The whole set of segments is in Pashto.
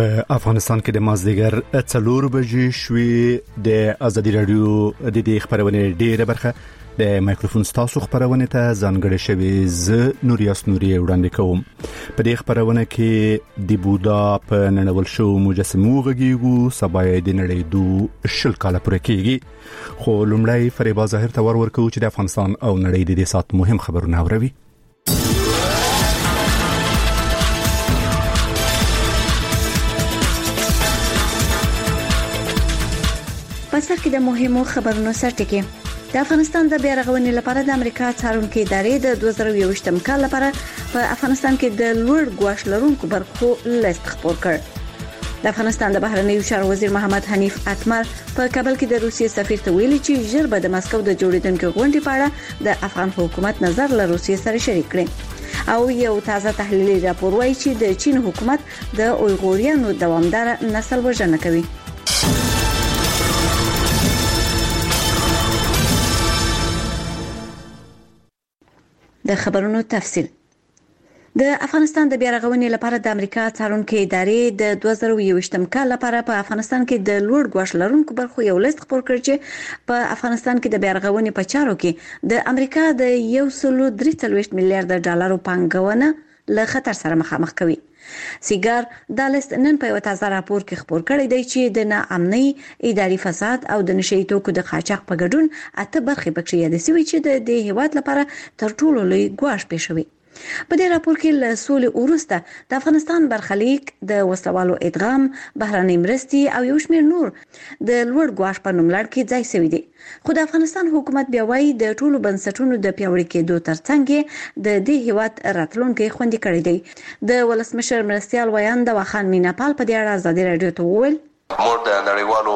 په افغانستان کې د مازدیګر 4 بجې شوې د ازادي رادیو د دې خبرونه ډیره برخه د مایکروفون ستاسو خبرونه ته ځانګړې شوې ز نوریاس نوري وړاندې کوم. په دې خبرونه کې د بودا په نړیوال شو مجسمو غږیږو سبا د نړۍ دو شل کاله پوره کیږي. خو لومړی فریبا ظاهر ته ورکو چې د افغانستان او نړۍ د دې سات مهم خبرونه اوروي. پسر کې د مهمو خبرونو سرټکی. د افغانستان د بیا رغونې لپاره د امریکا څارونکو ادارې د 2021م کال لپاره په افغانستان کې د لوړ ګواښ لرونکو برخو لیست خپور کړ. د افغانستان د بهرنیو چارو وزیر محمد حنیف اتمر په کابل کې د روسیې سفیر ته ویلي چې ژر به د مسکو د جوړیدونکو غونډې په اړه د افغان حکومت نظر له روسیې سره شریک کړي. او یو تازه تحلیلي راپور وايي چې د چین حکومت د اویغوريانو دوامدار نسل وژنه کوي. د خبرونو تفصیل. د افغانستان د بیا رغونې لپاره د امریکا څارونکو ادارې د 2021م کال لپاره په افغانستان کې د لوړ ګواښ لرونکو برخو یو لیست خپور کړ چې په افغانستان کې د بیا رغونې په چارو کې د امریکا د 1.43 میلیارډ ډالرو پانګونه له خطر سره مخامخ کوي. سیګار د لیست نن په یو تازه راپور کې خپور کړی دی چې د ناامنۍ، اداري فساد او د نشئی توکو د قاچاق په ګډون 8 برخې پکې یاد شوي چې د دې هیواد لپاره تر ټولو لوی ګواښ پېښوي. په دې راپور کې له سولې وروسته د افغانستان برخلیک، د وسلوالو ادغام، بهرنۍ مرستې او یو شمېر نور د لوړ ګواښ په نوم لړ کې ځای شوي دي. خو د افغانستان حکومت بیا وايي د ټولو بنسټونو د پیاوړي کېدو ترڅنګ د دې هیواد راتلونکي خوندي کړی دی. د ولسمشر مرستيال ویاند واخان میناپال په دې اړه ازادي رادیو ته وویل مور د نړیوالو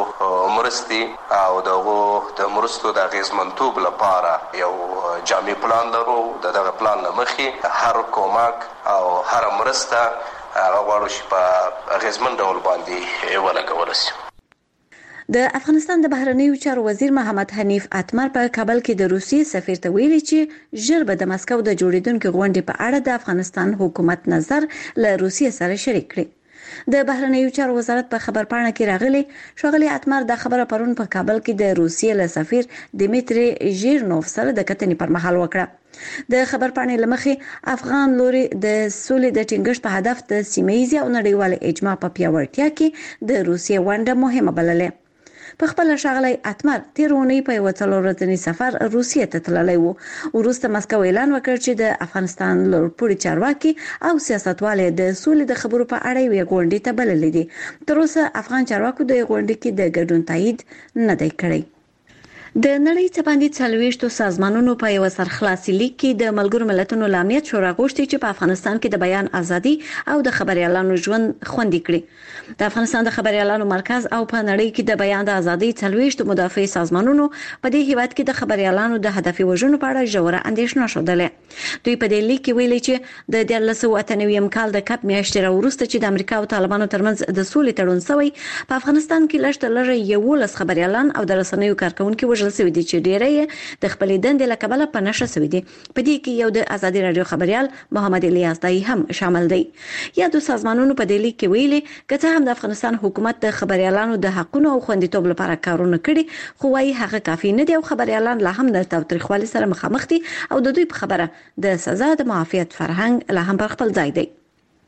مرستې او د مرستو د غیزمنتوب لپاره یو جامع پلان لرو. دغه پلان لمخې هر کومک او هر مرسته هغه غواړو چې په غیزمن ډول باندې ولګول شي. د افغانستان د بهرنیو چارو وزیر محمد حنیف اتمر په کابل کې د روسیې سفیر ته ویلي چې ژر به د مسکو د جوړیدونکو غونډې په اړه د افغانستان حکومت نظر له روسیې سره شریک کړي. د بهرنیو چارو وزارت په خبرپاڼه کې راغلي شغلي اتمر د خبره پرون په کابل کې د روسیې له سفیر دمیتری ژیرنوف سره د کتنې پر مهال وکړه. د خبرپاڼې لمخې افغان لوري د سولې د ټینګښت په هدف د سیمه‌ییز او نړیوال اجماع په پیاوړتیا کې د روسیې ونډه مهمه بلله. په خپل شغلي اتمر تیرونی په یو څلور ورځنی سفر روسیې ته تللی وو. ورسته مسکو اعلان وکړ چې د افغانستان لوړپوړي چارواکي او سیاستوالې د سولې د خبرو په اړه یو غونډې ته بللې دي. تر اوسه افغان چارواکو د غونډې کې د ګډون تایید نه دی کړی. د نړۍ څخه باندې 40 سازمانونو په یو سرخلاصي لیک کې د ملګرو ملتونو امنیت شورا غوښتي چې په افغانستان کې د بیان ازادي او د خبريالانو ژوند خوندي کړي. د افغانستان د خبريالانو مرکز او په نړۍ کې د بیان د ازادي 40 مدافع سازمانونو په دې هیواد کې د خبريالانو د هدفي وژنو په اړه ژوره اندېښنه شوه. دوی په دې لیک کې ویلي چې د 1998م کال د کپ میاشتې وروسته چې د امریکا او طالبانو ترمنځ د سولې تړون شوی په افغانستان کې لږ تر لږه 11 خبريالان او د رسنیو کارکونکو سوي دي چې ډېرې د خپلې دندې له کبله په نشه سوي دي. په دې کې یو د ازادي رادیو خبريال محمد الیاس دای هم شامل دی. یا د سازمانونو په دې لیک کې ویلي کته هم د افغانستان حکومت د خبريالانو د حقونو او خوندیتوب لپاره کارونه کړي خو وايي هغه کافي نه دي او خبريالان لا هم د تاوتریخوالي سره مخامخ دي او د دوی په خبره د سزا د معافیت فرهنګ لا هم پر خپل ځای دی.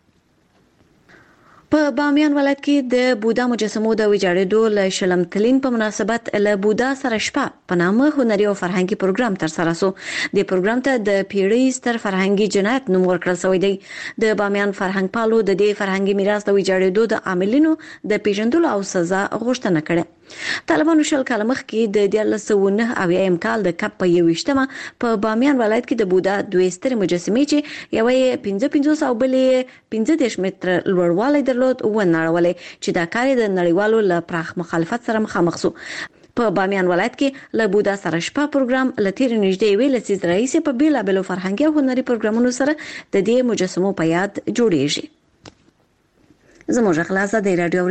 په بامیان ولایت کې د بودا مجسمو د ویجاړېدو له شلم تلین په مناسبت له بودا سره شپه په نامه هنري او فرهنګي پروګرام تر سره شو. د پروګرام ته د پیړۍ ستر فرهنګي جنایت نوم ورکړل شوی دی. د بامیان فرهنګ پالو د دې فرهنګي میراث د ویجاړېدو د عاملینو د پیژندلو او سزا غوښتنه کړې. طالبانو شل کال مخکې د 1909 کال د کپ په 21مه په بامیان ولایت کې د بودا دوه سترې مجسمې چې یوه 55 او بلې 15 متر لوړوالی درلود ونړولې چې دا کار د نړیوالو له پراخ مخالفت سره مخامخ شو. په بامیان ولایت کې له بودا سره شپه پروګرام لتیر نږدې ویل چې رئیس په بیلابلو فرهنګي او هنري پروګرامونو سره د دې مجسمو په یاد جوړیږي. زموږ خلاصه د رادیو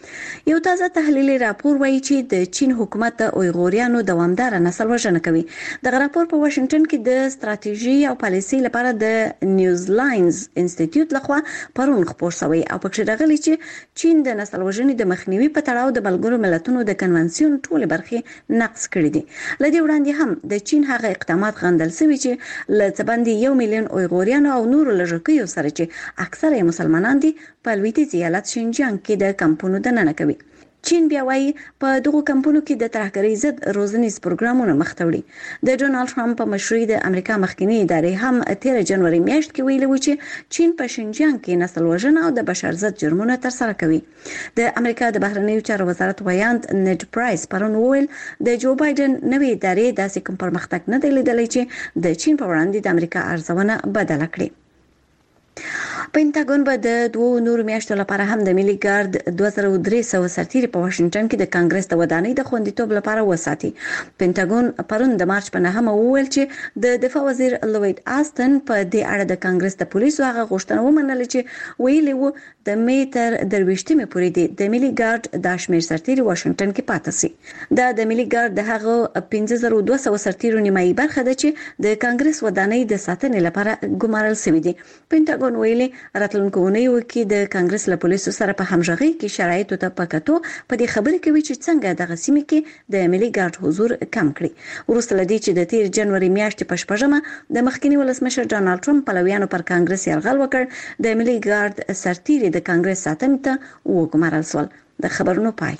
یو تازه تحلیلي راپور وایي چې د چین حکومت د اویغوریانو دوامدار نسل وژنه کوي. دغه راپور په واشنگټن کې د ستراتیژي او پالیسي لپاره د نیوزلاینز انسټیټیوټ لخوا پرون خپور شوی او پکې راغلی چې چین د نسل وژنې د مخنیوي په تړاو د ملګرو ملتونو د کنونسیون ټول برخې نقض کړې دي. لدې وړاندې هم د چین هغه اقدامات غندل شوی چې ل څبندي 1 میلیون اویغوریانو او نورو لږکیو سره چې اکثره مسلمانان دي په لویدیځ ایالت شینجیانګ کې د کمپونو دننه کوي. چین بیا وايي په دغه کمپونو کې د ترهګرۍ ضد روزنیز پروګرامونه مخ ته وړي. د ډونالد ټرمپ په مشرۍ د امریکا مخکنی ادارې هم 13 جنوري میاشت کې ویلي و چې چین په شینجیانګ کې نسل وژنه او د بشر ضد جرمونه ترسره کوي. د امریکا د بهرنیو چارو وزارت ویاند نیډ پرایس پرون وویل د جو بایدن نوې ادارې داسې کوم پرمختګ نه دی لیدلی چې د چین په وړاندې د امریکا ارزونه بدله کړي. پینټاګون به د 2 نور میاشتو لپاره هم د ملي ګارد 2300 سرتیري په واشنگټن کې د کانګرس د ودانۍ د خوندیتوب لپاره وساتي. پینټاګون پرون د مارچ په 9 وویل چې د دفاع وزیر لوید آستن په دې اړه د کانګرس د پولیسو هغه غوښتنه ومنله چې ویلي وو د میتر درويشتمه پورې د ملي ګارد د شمیر سرتیري واشنگټن کې پاتې سي. د ملي ګارد د هغه 15200 سرتیرو نیمایي برخه ده چې د کانګرس ودانۍ د ساتنې لپاره ګمارل شوی دي. پینټاګون ویلي راتلونکو اونیو کې د کانګرس له پولیسو سره په همغږي کې شرایطو ته پکاتو په دې خبرې کوي چې څنګه د غسیمه کې د ملي ګارد حضور کم کړي. ورسته لدی چې د 13 جنوري میاشتې په شپږمه د مخکنی ولسمشر ډونالد ټرمپ پلویانو پر کانګرس یرغل وکړ، د ملي ګارد سرتیري د کانګرس ساتنې ته وګمارل شول. د خبرونو پای.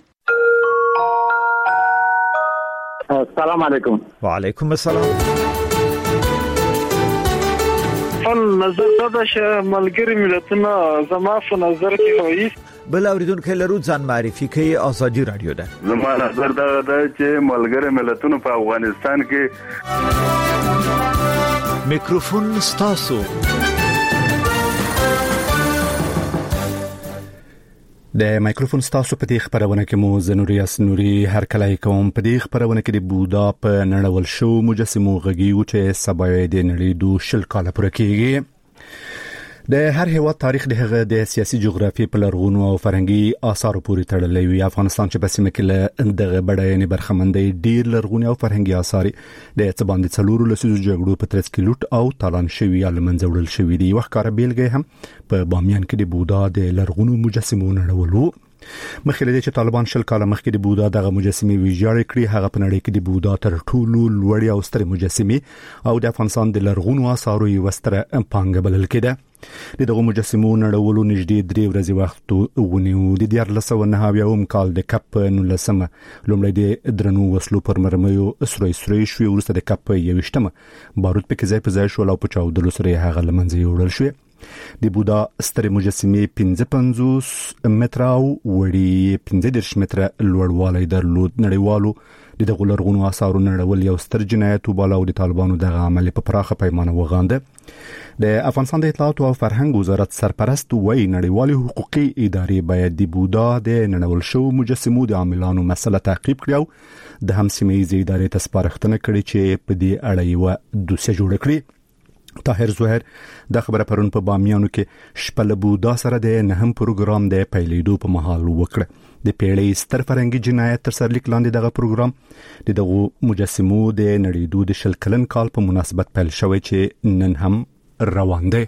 السلام علیکم. وعلیکم السلام. نظر دا چې ملګری ملتونه زما په نظر کې وایي بل اوریدونکو لرو ځان معرفي کوي. ازادي رادیو ده. زما نظر دا چې ملګری ملتونه په افغانستان کې میکروفون ستاسو. د مایکروفون ستاسو په دې خبرونه کې مو زنوریاس نوري هر کله کوم په دې خبرونه کې د بودا په نړول شو مجسمو غږیو چې سبا د نړۍ د شل کاله پوره کېږي. د هر هیواد تاریخ د هغه د سیاسي جغرافي په لرغونو او فرهنګي آثارو پورې تړلی وي. افغانستان چې په سیمه کې له دغه بډایه برخمندۍ ډیر لرغوني او فرهنګي آثار د څباندې څلورو لسیزو جګړو په ترڅ کې لوټ او تالان شوي یا لمنځه وړل شوي دي. وخت کار بیلګه هم په بامیان کې د بودا د لرغونو مجسمو نړولو. مخکې له دې چې طالبان شل کاله مخکې د بودا دغه مجسمې ویجاړې کړې، هغه په نړۍ کې د بودا تر ټولو لوړې او سترې مجسمې او د افغانستان د لرغونو آثارو یو ستره پانګه بلل کېده. دغه مجسمو نړولو نږدې 3 ورځې وخت ونیو. د 1990 کال د کپ 19 لومړی د درنو وسلو پر مرمیو سروي شو، ورسته د کپ 21 بارود پکې ځای په ځای شو او په چاودلو سره هغه لمنځه وړل شو. د بودا ستر مجسمه 55 متره او وړي 15 متره لوړوالی درلود. نړیوالو د دغه لرغونو آثارو نړول یو ستر جنایت وباله د طالبانو دغه عمل په پراخه پیمانه وغانده. د افغانستان د اطلاعات او فرهنګ وزارت سرپرست وایي نړیوالې حقوقي ادارې باید د بودا د نړول شو مجسمو د عاملانو مسله تعقیب کړي او د همسیمه ادارې ته سپارښتنه کړي چې په دې اړه یو دوسیه جوړ کړي. طاهر زهیر د خبره پرون په بامیانو کې شپه له بودا سره د نهم پروګرام د پیلېدو په مهال وکړه. د پیړۍ ستر فرهنګي جنایت تر سرلیک لاندې دغه پروګرام د دغه مجسمو د نړیدو د شل کلن کال په مناسبت پیل شوی چې نن هم روان دی.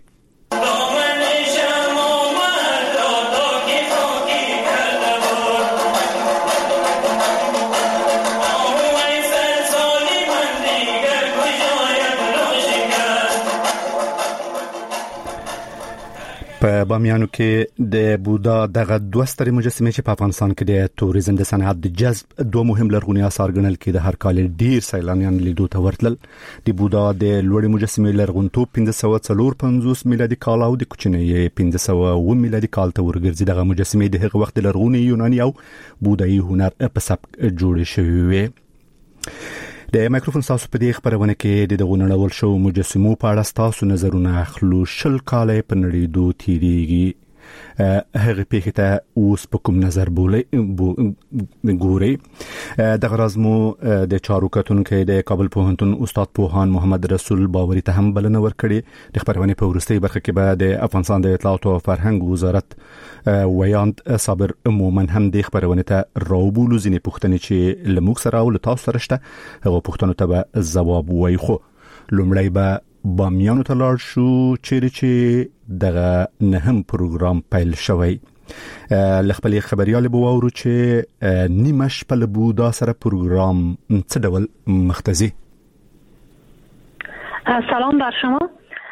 په بامیانو کې د بودا دغه دوه سترې مجسمې چې په افغانستان کې د توریزم د صنعت د جذب دوه مهم لرغوني آثار ګڼل کېده. هر کال ډیر سیلانیان لیدو ته ورتلل. د بودا د لوړې مجسمې لرغونتوب 1545 میلادي کال او د کوچنۍ 1509 میلادي کال ته ورګرځي. دغه مجسمې د هغه وخت لرغوني یوناني او بودایي هنر په سبک جوړې شوې وي. د مایکروفون تاسو په دې خبرونه کې د دغه نړول شو مجسمو په اړه تاسو نظرونه اخلو. شل کاله په نړۍ دوه تیریږي. هغه پیښه اوس په کوم نظر ګوري د غرضمو د چارو کتونکو د کابل پوهنتون استاد پوهان محمد رسول باوري ته هم بلنه ورکړي د خبرونه په ورستۍ برخه کې به د افغانستان د اطلاعات او فرهنګ وزارت ویاند صابر مومن هم د خبرونه ته راوبولو ځینې پوښتنې چې لموږ سره او تاسو سره شته هغه پوښتنو ته به ځواب وایي خو لومړی به بامیانو ته لاړ شو چې دغه نهم پروګرام پیل شوی لخپل خبريال بو ورو چې نیمه شپه له بودا سره پروګرام څه ډول مختزي. سلام بر شما.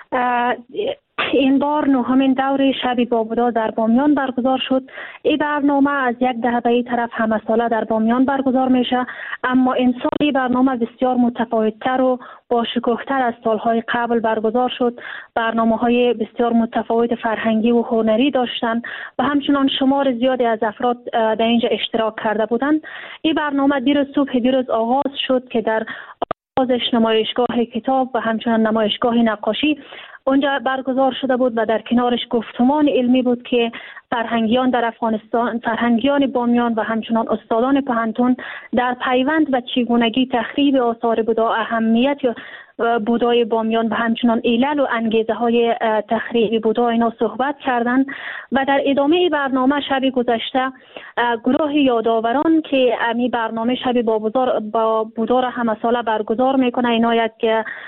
این بار نهمین دوره شب بابودا در بامیان برگزار شد. این برنامه از یک دهه به این طرف همه ساله در بامیان برگزار میشه، اما این سال این برنامه بسیار متفاوت‌تر و با شکوه‌تر از سالهای قبل برگزار شد. برنامه‌های بسیار متفاوت فرهنگی و هنری داشتند و همچنان شمار زیادی از افراد در اینجا اشتراک کرده بودند. این برنامه دیروز آغاز شد که در آغازش نمایشگاه کتاب و همچنان نمایشگاه نقاشی اونجا برگزار شده بود و در کنارش گفتمان علمی بود که فرهنگیان در افغانستان، فرهنگیان بامیان و همچنان استادان پوهنتون در پیوند و چگونگی تخریب آثار بودا، اهمیت بودای بامیان و همچنان علل و انگیزه های تخریب بودا اینا صحبت کردند. و در ادامه برنامه شب گذشته گروه یادآوران که امی برنامه شب با بودا را همه ساله برگزار میکنه، اینا یک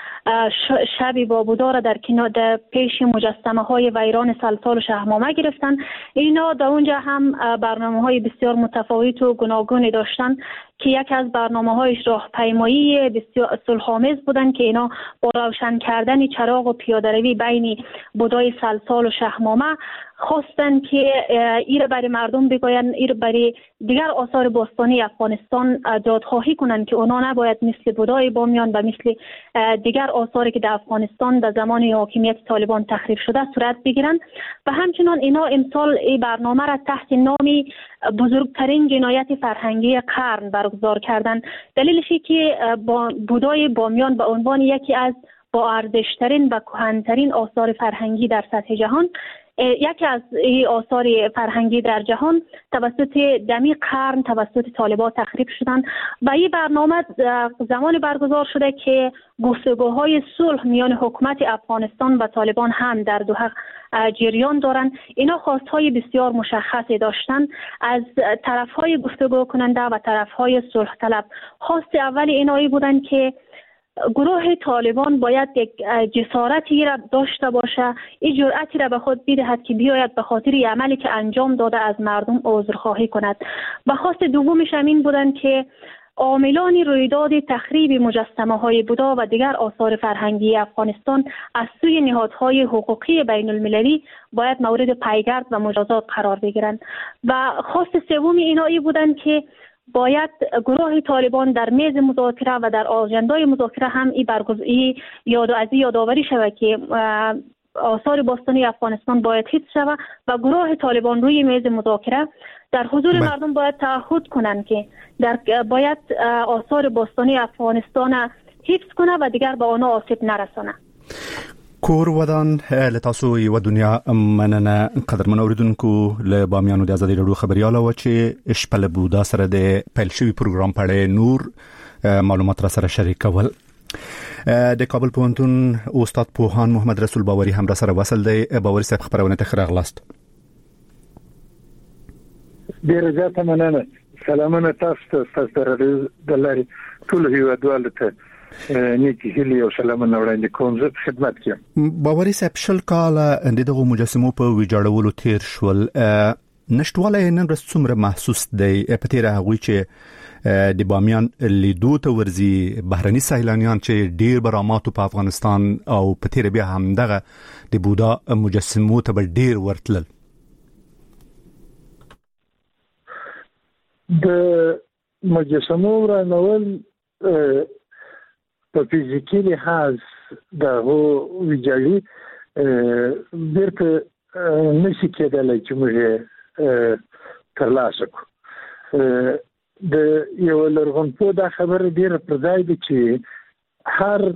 شبی با بودا را در پیش مجسمه های ویران سلسال و شهمامه گرفتن. اینا در اونجا هم برنامه های بسیار متفاوت و گوناگونی داشتن که یک از برنامه هایش راهپیمایی بسیار صلح‌آمیز بودن که اینا با روشن کردن چراغ و پیاده‌روی بین بودای سلسال و شهمامه خواستن که این برای مردم بگوین، این برای دیگر آثار باستانی افغانستان دادخواهی کنند که اونا نباید مثل بودای بامیان و مثل دیگر آثاری که در افغانستان در زمان حاکمیت طالبان تخریب شده صورت بگیرند. و همچنان اینا امسال این برنامه را تحت نامی بزرگترین جنایت فرهنگی قرن برگزار کردند. دلیلشی که بودای بامیان به عنوان یکی از با ارزشترین و کهن‌ترین آثار فرهنگی در سطح جهان، یکی از آثار فرهنگی در جهان توسط دمی قرن توسط طالبان تخریب شدند. و این برنامه زمان برگزار شده که گفتگوهای صلح میان حکومت افغانستان و طالبان هم در دوحه جریان دارند. اینا خواستهای بسیار مشخصی داشتند از طرفهای گفتگو کننده و طرفهای صلح طلب. خواست اولی اینایی بودند که گروه طالبان باید یک جسارتی را داشته باشه، این جرأتی را به خود بدهد که بیاید به خاطر عملی که انجام داده از مردم عذرخواهی کند. و خواست دومش این بودند که عاملان رویداد تخریب مجسمه های بودا و دیگر آثار فرهنگی افغانستان از سوی نهادهای حقوقی بین المللی باید مورد پیگرد و مجازات قرار بگیرند. و خواست سومی اینایی بودند که باید گروه طالبان در میز مذاکره و در آژندای مذاکره هم یادآوری شود که آثار باستانی افغانستان باید حفظ شود و گروه طالبان روی میز مذاکره در حضور مردم باید تعهد کنند که باید آثار باستانی افغانستان حفظ کنه و دیگر به آنها آسیب نرسانه. کور ودان لتاسو یو دنیا مننه قدرمن اوریدونکو له بامیانو د ازادي رادیو خبرياله و چې شپله بودا سره د پیل شوی پروګرام په اړه نور معلومات را سره شریکول. د کابل پوهنتون استاد پوهان محمد رسول باوري هم را سره وصل دی. باوري صاحب خبرونه ته خراغلاست. ډیر زیاته مننه. سلامونه تاسو ته د لاري ټول هیوادوالو ته نیکی هیلی او سلامونه وړاندې کوم. زه خدمت کوم. باوري صاحب شل کاله دغه مجسمو په ویجاړولو تیر شول. نشټواله نن ورځ څومره محسوس دی په تیر هغه چې د بامیان لیدو ته ورزي بهرني سیلانیان چې ډیر برامات په افغانستان او په تیر بیا هم دغه د بودا مجسمو ته ډیر ورتل. د مجسمو رانول په فزیکی لحاظ د ویجاړي بیرته نشي کېدلی چې موږ ترلاسه کړو. د یو لرغونپوه دا خبره ډیره پر ځای ده چې هر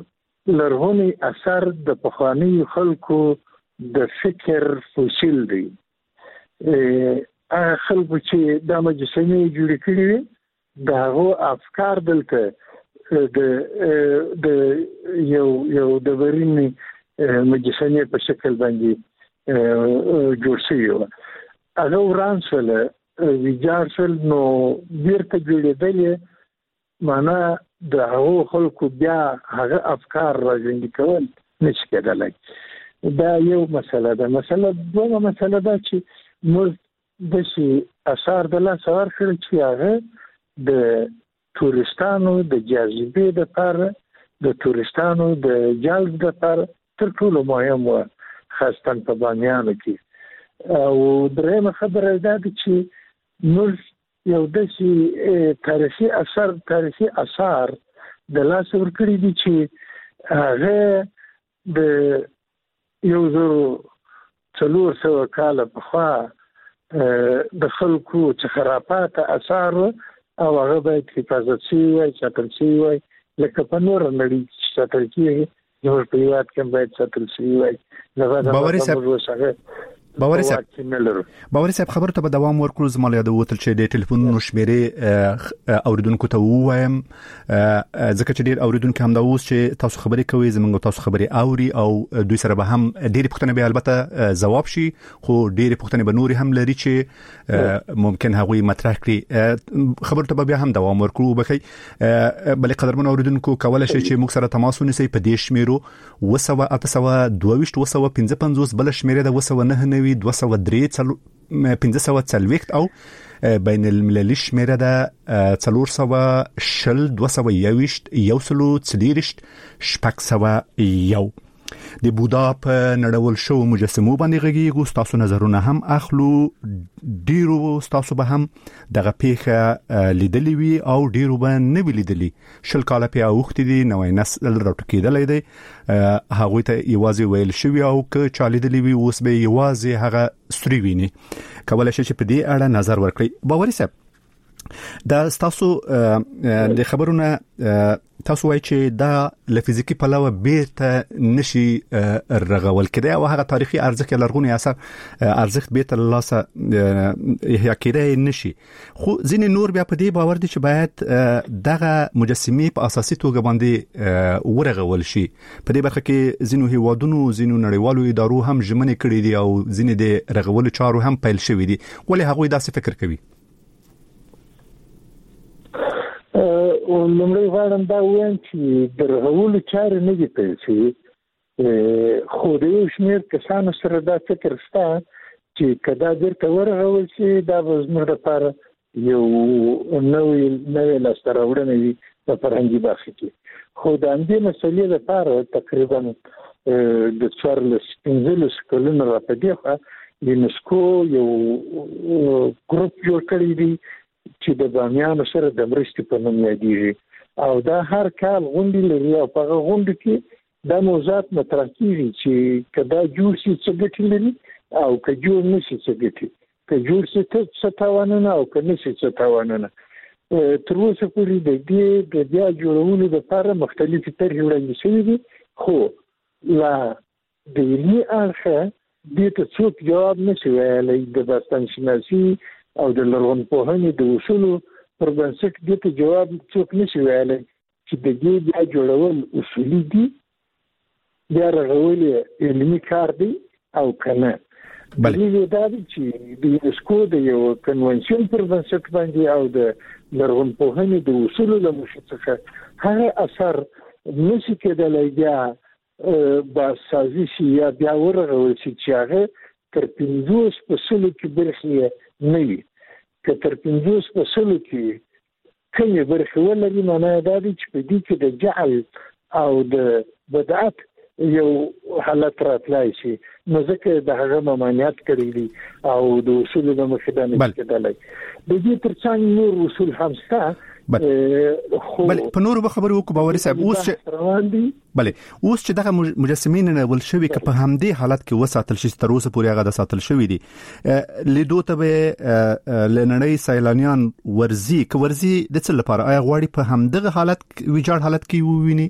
لرغونی اثر د پخوانیو خلکو د فکر فوسیل دی. خلکو چې د مجسمې جوړ کړي وي داغه افکار دلته د یو د ورینې مجسمې په شکل باندې جوړ شوی و هغه ورانسل ویجارسل نو بیرته جوړېدل معنا د هغو خلکو بیا هغه افکار راځي کول نشي کېدلای دا یو مسله ده دوه مسله ده چې موږ د شي اثر د لا څور کړی چې هغه د تورستانو د جاذبې لپاره د تورستانو د جلب لپاره تر ټولو مهم و خاصه په بامیانو کې او درېمه خبره ده چې موږ یو د شي تاریخي اثر د لاس ورکړي دي چې هغه د 1400 کال پخوا د خلکو چې خرافات اثر او هغه باید حفاظت شي او ساتل شي لکه په نور نړۍ چې ساتل کیږي نور په یاد کې باید ساتل شي باوري صاحب خبرته به دوام ورکړو زما له یادو تل چې د ټلیفون شمیرې اوریدونکو ته وایم ځکه چې ډیر اوریدونکو هم دا اوس چې تاسو خبرې کوي زموږ تاسو خبرې اوري او دوی سره به هم ډیر پوښتنې به البته جواب شي خو ډیر پوښتنې به نور هم لري چې ممکن هغوی مطرح کړي خبرته به بیا هم دوام ورکړو بخي بلې قدرمن اوریدونکو کولای شي چې موږ سره تماس ونیسي په دې شمیرو 222 بل شمیره د 209 203 او بین المللي شمیره ده 400 221 د بودا په نړول شو مجسمو باندې غږیږو تاسو نظرونه هم اخلو ډیرو تاسو به هم دغه پیخه لیدلې وي او ډیرو به نه ولیدلې شل کاله په اوختې دي نوې نسل راټوکېدلې دی هغه ته یوازې ویل شوی او ک چالي دلی وي اوس به یوازې هغه ستوري ویني کولای شي چې په دې اړه نظر ورکړي باوري صاحب دا تاسو د خبرونه تاسو وایي چې دا لفزیکی پلاوه بیرته نشي رغول کېدای او هغه تاریخي ارزښت لرغونی اثر ارزښت بیرته لاسه احیا کېدای نشي خو ځینې نور بیا په دې باور دي چې باید دغه مجسمې په اساسي توګه باندې ورغول شي په دې برخه کې ځینو هیوادونو ځینو نړیوالو ادارو هم ژمنې کړې دي او ځینې د رغولو چارو هم پیل شوې دي ولې هغوی داسې فکر کوي لومړی غواړم دا وایم چې د رغولو چارې نه دي پیل شوې خو د یو شمېر کسانو سره دا فکر شته چې که دا بیرته ورغول شي دا به زموږ لپاره یو نوې لاسته راوړنه وي په فرهنګي برخه کې خو د همدې مسلې لپاره تقریبا د 14-15 کلونو راپدې خوا یونسکو یو ګروپ جوړ کړی دی چې د بامیانو سره د مرستې په نوم یادېږي او دا هر کال غونډې لري او په هغه غونډو کې دا موضوعات مطرح کېږي چې که دا جوړ شي څه ګټې لري او که جوړ نه شي څه ګټې که جوړ شي څه تاوانونه او که نه شي څه تاوانونه تر اوسه پورې د دې د بیا جوړولو لپاره مختلفې طرحې وړاندې شوي دي خو لا د علمي اړخه دې ته څوک جواب نه شي ویلی د باستانشناسي او د لرغونپوهنې د اصولو پر بنسټ دې ته جواب څوک نشي ویلی چې د دې بیا جوړول اصولي دي بیا رغول علمي کار دی او که نه دلیل دا دی چې د یونسکو د یو کنونشن پر بنسټ باندې او د لرغونپوهنې د اصولو له مخې څخه هغه اثر نشي کېدلی بیا بازسازي شي یا بیا ورغول شي چې هغه تر 50 فصلو کې برخې نه وي که تر 50 فصلو کې کومې برخې ولري معنا دا دی چې په دې کې د جعل او د بدعت یو حالت راتلای شي نو ځکه د هغه ممانعت کړی دي او د اصولو د مخې دا نه کېدلی د دې ترڅنګ نور اصول هم شته بله په نورو خبرو وکړو باوري صاحب اوس چې دغه مجسمین نه ول شوی که په همدې حالت کې وساتل شي تر اوسه پورې هغه د ساتل شوی دي لیدو ته به لنړی سیلانیان ورزي د څه لپاره آیا غواړي په همدغه حالت ویجاړ حالت کې وویني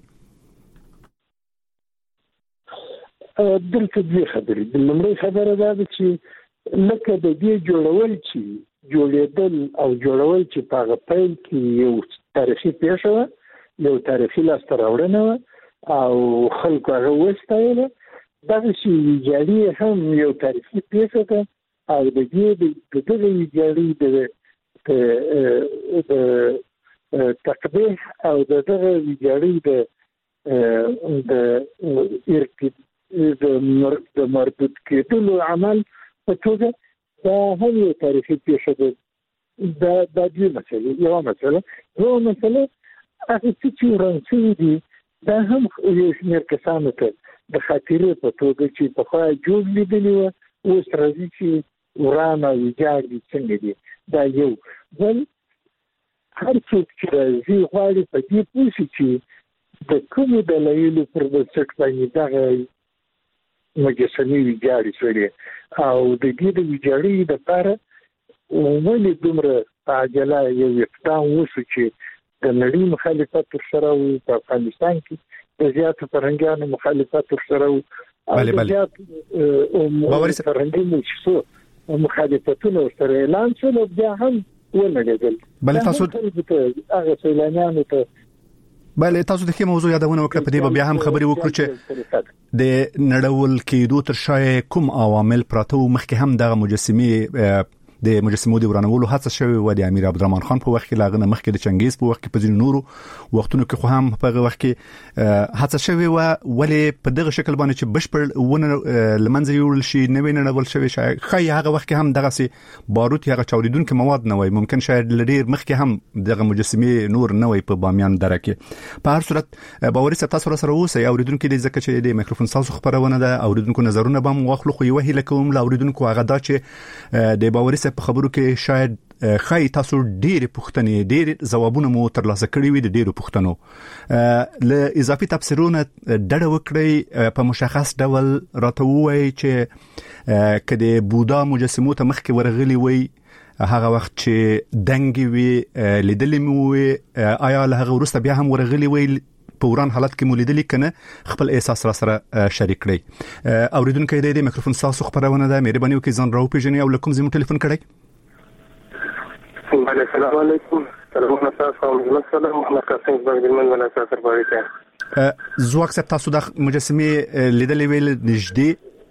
دلته دوه خبرې د لومړۍ خبره دا ده چې لکه د دې جوړول چې جوړېدل او جوړول چې په پیل کې یو تاریخي پیښه یو تاریخي لاسته راوړنه او خلکو هغه وستایله دغه شی ویجاړي هم یو تاریخي پیښه ده او د دې دغه ویجاړي د تقبیح او دغه ویجاړي د مردود کېدلو عمل په توګه دا هم یو تاریخي پیښه ده. دا دوی مسئله یو مسئله هغه چې ورانسوي دي دا هم یو شمېر کسانو ته د خاطرې په توګه چې پخوا جوړ لیدلي وو اوس راځي چې وران او ویجاړ دي څنګه دي. دا یو بل هر څوک چې راځي غواړي په دې پوه شي چې د کومو دلایلو پر بنسټ باندې دغه مجسمې ویجاړې شوې او د دې د ویجاړۍ دپاره ولې دومره په عجله یو اقدام وشو چې د نړۍ مخالفت ورسره و په افغانستان کې د زیاتو فرهنګیانو مخالفت ورسره و او د زیاتو فرهنګي مجلسو مخالفتونه ورسره اعلان شول او بیا هم ونډېدل. بلې تاسو هغه سیلانیانو ته تاسو د کوم موضوع یادونه وکړه په دې بیا هم خبرې وکړو چې د نړول کېدو تر شا کوم عوامل پراته مخکې هم د مجسمې د مجسمو د ورانولو هڅه شوې و د امیر عبدالرحمن خان په وخت کې لاغنه مخکې د چنګیز په وخت کې په ځینو نورو وختونو کې خو هم په هغه وخت کې هڅه شوې و ولې په دغه شکل باندې چې بشپړ ونه لمنځه یوړل شي نوې نړول شوی خای هغه وخت کې هم دغه سي باروت هغه چاودیدونکو مواد نه وای ممکن شاید لډیر مخکې هم دغه مجسمې نور نه وای په بامیان دره کې. په هر صورت باوري تاسو سره اوسئ اوریدونکو د ځکه چې د میکروفون تاسو خبرونه ده اوریدونکو نظرونه به واخلو خو یو هیله کوم لا اوریدونکو هغه دا چې د باوري په خبرو کې شاید خای تاسو ډېر پوښتنې ډېر ځوابونه مو ترلاسه کړی وي د ډېرو پوښتنو له اضافي تفسیرونه ډډه وکړئ په مشخص ډول راته ووایي چې کله بودا مجسمو ته مخکې ورغلي وي هغه وخت چې دنګ وي لیدلې مو وي آیا له هغه وروسته بیا هم ورغلي وي په وران حالت کې مولیدلی کنه خپل احساس را سره شریک کړئ. اوریدونکو د میکروفون تاسو خبرونه ده مهرباني وکړئ ځان راو پیژنئ او لکم زموږ ټلیفون کړئ. السلام علیکم. سلام علیکم محمد قاسم بغدادمن ولا سفر باریکه زواک سپ تاسو د مجسمه لیدلې ویل نږدې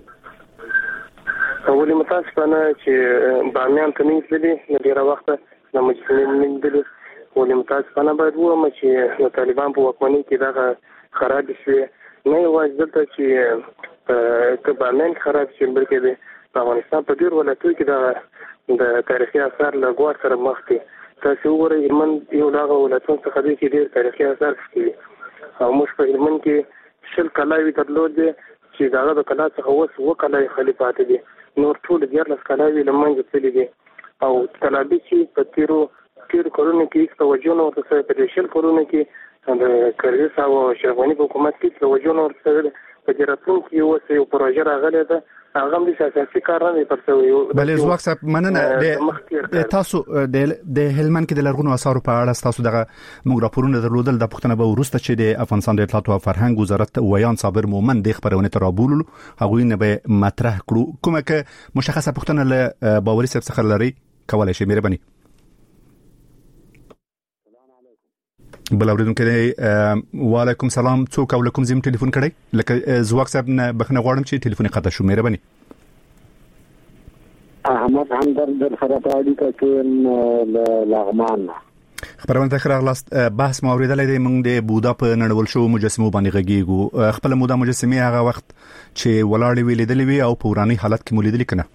اولي متاسفانه چې بامیان ته نه تللی ډیره وخت د مجسمه لیدل ولې متاسفانه باید ووایم چې د طالبان په واکمنۍ کې دغه خراب شي نه یوازې دلته چې که بامیان خراب شي بلکې د افغانستان په ډیر ولایتونو کې د تاریخي آثار له ګواښ سره مخ دي. تاسو وګورئ هلمند یو له هغه ولایتونو څخه دی چې ډېر تاریخي آثار شته دي او موږ په هلمند کې 10 کلاوې درلودې چې د هغه د کلا څخه اوس 2 کلاوې خالي پاتې دي نور ټول 14 کلاوې له منځه تللي دي او طلبي چې په تیرو کلونو کې هیڅ توجه نه ورته شوې په 10 کلونو کې د کرزي صاحب او شرغوني په حکومت کې توجه نه ورته شوې په دې راتلونکي کې اوس یو پروژه راغلی ده هغه هم د اساسي کار نه پرڅوي. بلې زواک صاحب مننه تاسو د هلمند کې د لرغونو آثارو په اړه تاسو دغه موږ راپورونه درلودل د پښتنه به ورسته چې د افغانستان د اطلاعات او فرهنګ وزارت ویان صابر مومن د خبرونه ترابول هغه نه به مطرح کړو کومه که مشخصه پښتنه له باوري صاحب څخه لري کولای شي مهرباني. بل اوریدونکو وعلیکم سلام څوک او لکم زم ټلیفون کړی لکه زواک صاحب نه بخنه غواړم چې ټلیفون قطع شو مهرباني. احمد همدرد در خراباړي کې لغمان خبرونه تخره لاست بحث ما اوریدلې د موږ د بودا په نړول شو مجسمو باندې غږیږو خپل مودا مجسمه هغه وخت چې ولاړې ویلېدلې وي او په وراني حالت کې مولیدلې کنه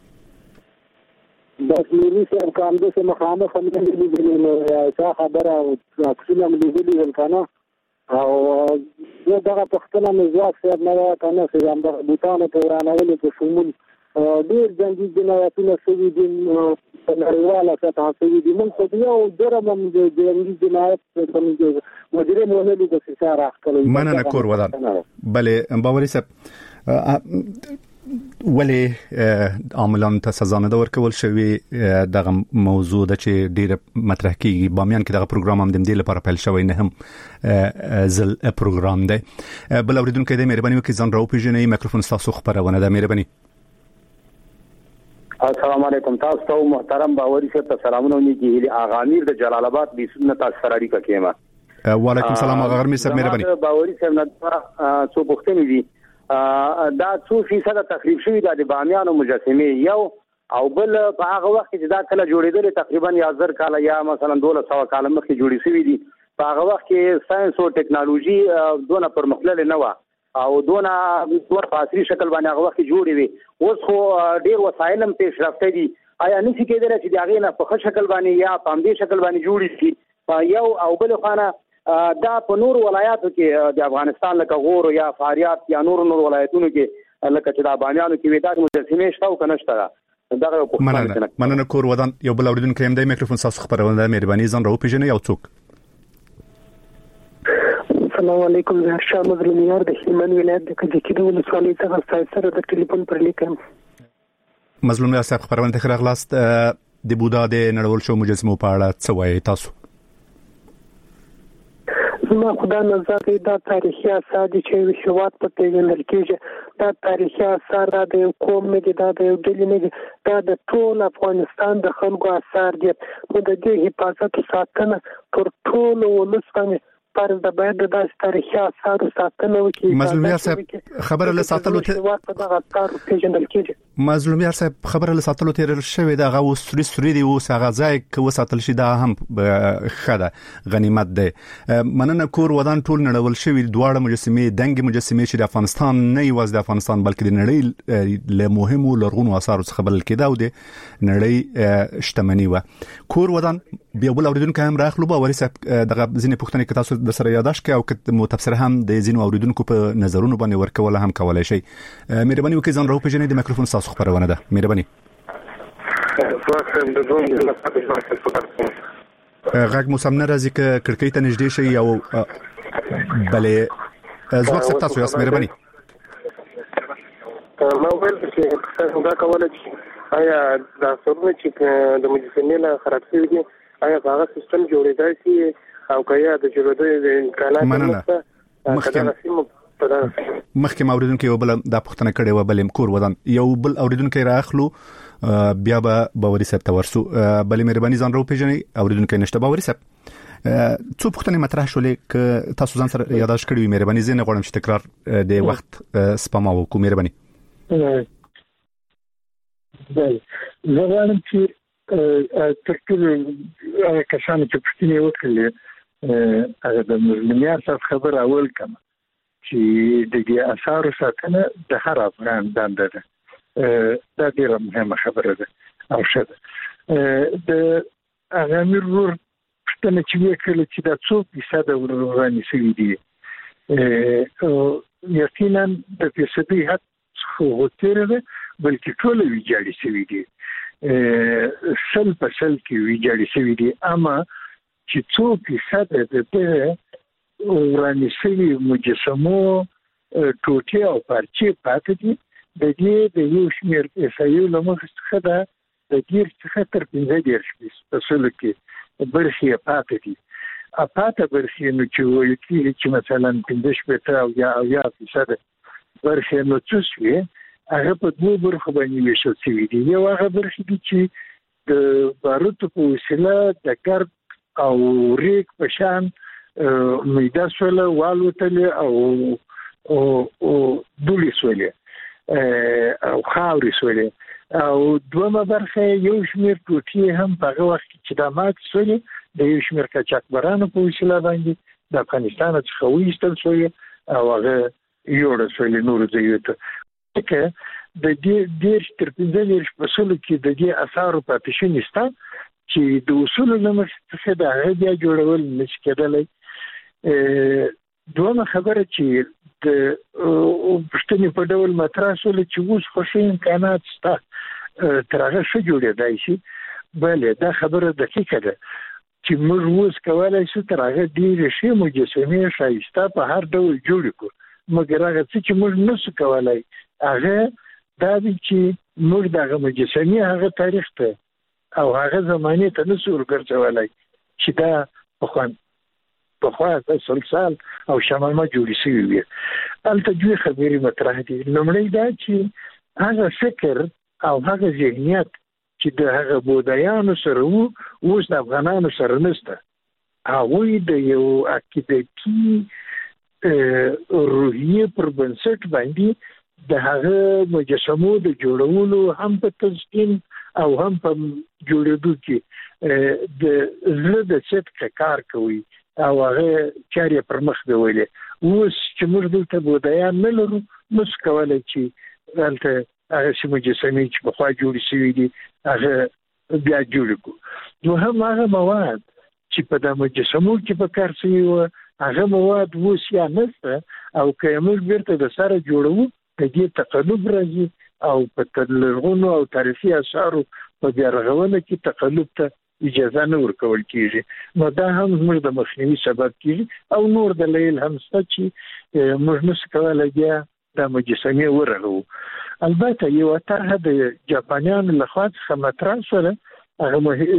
بس نوري سره کوم د مخامخ هم دې نو یا خبره او څه هم دې ولکنه او زه دغه پښتنه مزواک صاحب نه کنه چې هم د بوتانو په ورانولو په شمول ډېر جنگي جنایتونه شوي دي په نړیواله سطحه شوي دي موږ په یو جرم هم د جنگي جنایت په مجرم ولې د فشار راخلي مننه کور ودان. بلې باوري صاحب ولې عاملان ته سزا نه ورکول شوی دغه موضوع د چې ډیره مطرح کیږي بامیان کې دغه پروګرام هم د دې لپاره پیل شوی نه هم زل پروګرام دی. بل اوریدونکو د مهرباني وکړئ ځان راو پیژنئ میکروفون تاسو خبرونه ده مهرباني. السلام علیکم. تاسو ته محترم باوري صاحب ته سلامونه ونیږي. آغا امیر د جلال آباد د سنت سره اړیکه کېما. وعلیکم السلام آغا امیر صاحب مهرباني. باوري صاحب نه څو پوښتنې دي. دا 2% تخریب شوی د بامیانو مجسمه یو او بل په هغه وخت چې دا کله جوړېدل تقریبا 1000 کال یا مثلا 1200 کال مخکې جوړې شوې دي. په هغه وخت کې ساينس او ټکنالوژي دونه پرمختللې نه و او دونه په عصري شکل باندې هغه وخت جوړې وي. اوس خو ډېر وسایل هم پیشرفته دي. آیا نشي کېدای چې دا غینه په ښه شکل باندې یا په همدې شکل باندې جوړې شي؟ یو او بل خانه دا په نور ولایاتو کې د افغانستان لکه غور یا فاریاب یا نور ولایتونو کې لکه چې د بامیانو کې ودا مجسمه شته او کنه شته. مننه کور ودان یو بل اوریدونکو هم د میکروفون تاسو خبرونه مهرباني ځان راو پیژنې یو څوک. السلام علیکم. زه شاه مظلومیار د هلمند ولایت د کجکي د ولسوالۍ څخه سره د ټلیفون پر لیکم. مظلومیار صاحب خبرونه ته راغلاست. د بودا د نړول شو مجسمو په اړه څه وایي تاسو؟ زما خدای نظر دا تاریخي آثار دي چې هیواد په پیژندل کېږي. دا تاریخي آثار د قوم نه دي، دا د ډلې نه دي، دا د ټول افغانستان د خلکو آثار دي. نو د دې حفاظت او ساتنه پر ټول ولس باندې پر د باید د تاریخي آثار ساتنه وکړي. مظلومیار صاحب خبره له ساتلو ته دغه آثار پیژندل کېږي. مظلومیار صاحب خبره له ساتلو ته شوې دا غو سوري دی او هغه ځای کو ساتل شي دا هم خده غنیمت ده. مننه کور ودان ټول نړول شوی دواړه مجسمه دنګ مجسمه چې د افغانستان نه یوازې د افغانستان بلکې د نړۍ له مهمو لرغونو آثارو څخه بلل کېده او د نړۍ شتمنی و. کور ودان بیا بل اوریدونکو هم راخلو باوري صاحب دغه ځینې پوښتنې که تاسو د سره یاداش کې او که مو تفسیر هم د ځینو اوریدونکو په نظرونو باندې ورکول هم کولای شي. مهرباني وکړئ ځان راو پیژنې د میکروفون تاسو خبرونه ده. مهرباني. غږ مو سم نه راځي که کړکۍ ته نږدې شي او بلې ځواک څه تاسو یاست. مهرباني. ما ویل چې تاسو دا کولای شئ آیا دا څنګه چې د مجسمې له خراب شوی دي آیا هغه سیستم جوړېدای شي او کیا د جوړېدو د امکانات نشته؟ مخکې اوریدونکو یو بل د پښتنه کړي و بل کور ودان یو بل اوریدونکو راخلو بیا به باوري صاحب تورسو. بل مهرباني ځان راو پیژنې اوریدونکو نشته. باوري صاحب څو پښتنه مطرح شولې ک تاسو ځان سره یاداش کړی وي. مهرباني زه نه غواړم چې تکرار د وخت سپما وکړو. مهرباني. زه غواړم چې تر ټولو کسانو چې پښتنې وکړي هغه د مظلومیار صاحب خبر اول کما چې د دې آثار ساتنه د هر افغان دنده ده. دا ډیره مهمه خبره ده او شته. د هغه امیر ور پښتنه چې وکړي چې دا 2% ورانی شوی دي یقینا د فیصدي حد خو تیره ده بلکې ټول ویجاړي شوی دي. 100% کې ویجاړي شوی دي اما چې 2% د ورانی شوی مجسمو ټوټې او پارچې پاتې دي. د دې د یو شمېر اسایو لمخې څخه د دیر څخه تر 15% کې برخې پاتې دي. پاتې برخې نو چې وایي چې مثلا 15% او یا 10% برخې نو څه شي هغه په دوه برخو باندې ویشل شوی دي. یو هغه برخې دي چې د باروتو په وسیله د ګرد او ریک په شان میده سوله والوتلې او دولی سوله او خاوري سوله او دومره برخه یو شمیر ټوټې هم په هغه وخت کې چې د مات سوله د یو شمیر کچاکبرانو په وسیله باندې د افغانستان څخه وېستل سوله او هغه یوړ سوله نور ځایو ته که د دې تر 15% کې د دې اثر په پېښې نشته چې د اصول لمخې څخه د هغه بیا جوړول نشي کېدلی. دوه خبره چې د پښتنې په ډول مطرح شول چې اوس خوشي امکانات شته تر هغه څه جوړېدای شي. بله دا خبره دقیقه ده چې موږ اوس کولای شو تر هغه ډېرې ښې مجسمې ښایسته په هر ډول جوړې کړو مګر هغه څه چې موږ نشو کولای هغه دا دی چې موږ دغه مجسمې هغه تاریخ ته او هغه زمانه ته نشو ورګرځولای چې دا په خوا سلسال او شمالما جوړې شوي وي. هلته دوی خبرې مطرح دي. لومړی دا چې هغه فکر او هغه ذهنیت چې د هغه بودایانو سره وو اوس د افغانانو سره نشته. هغوی د یو عقیدتي روحیه پر بنسټ باندې د هغه مجسمو د جوړولو هم په تنظیم او هم په جوړېدو کې د زړه د صدق کار کوي او هغه چاري پر مخ بیولې. اوس چې موږ دلته بودایان نه لرو نو څه کولای چې دلته هغه چې مجسمې چې په خوا جوړې شوي دي هغه بیا جوړ کړو. نو هم هغه مواد چې په د مجسمو کې په کار شوي وو هغه مواد اوس یا نشته او که موږ بیرته د سره جوړو د دې تقلب راځي او په لرغونو او تاریخي آثارو په بیا رغونه کې تقلب ته اجازه نه ورکول کیږي. نو دا هم موږ د مخنیوي سبب کیږي او نور دلایل هم شته چې موږ نشو کولای بیا د مجسمې ورغو. البته یو طرح د جاپانیانو لخوا څخه مطرح شوه هغه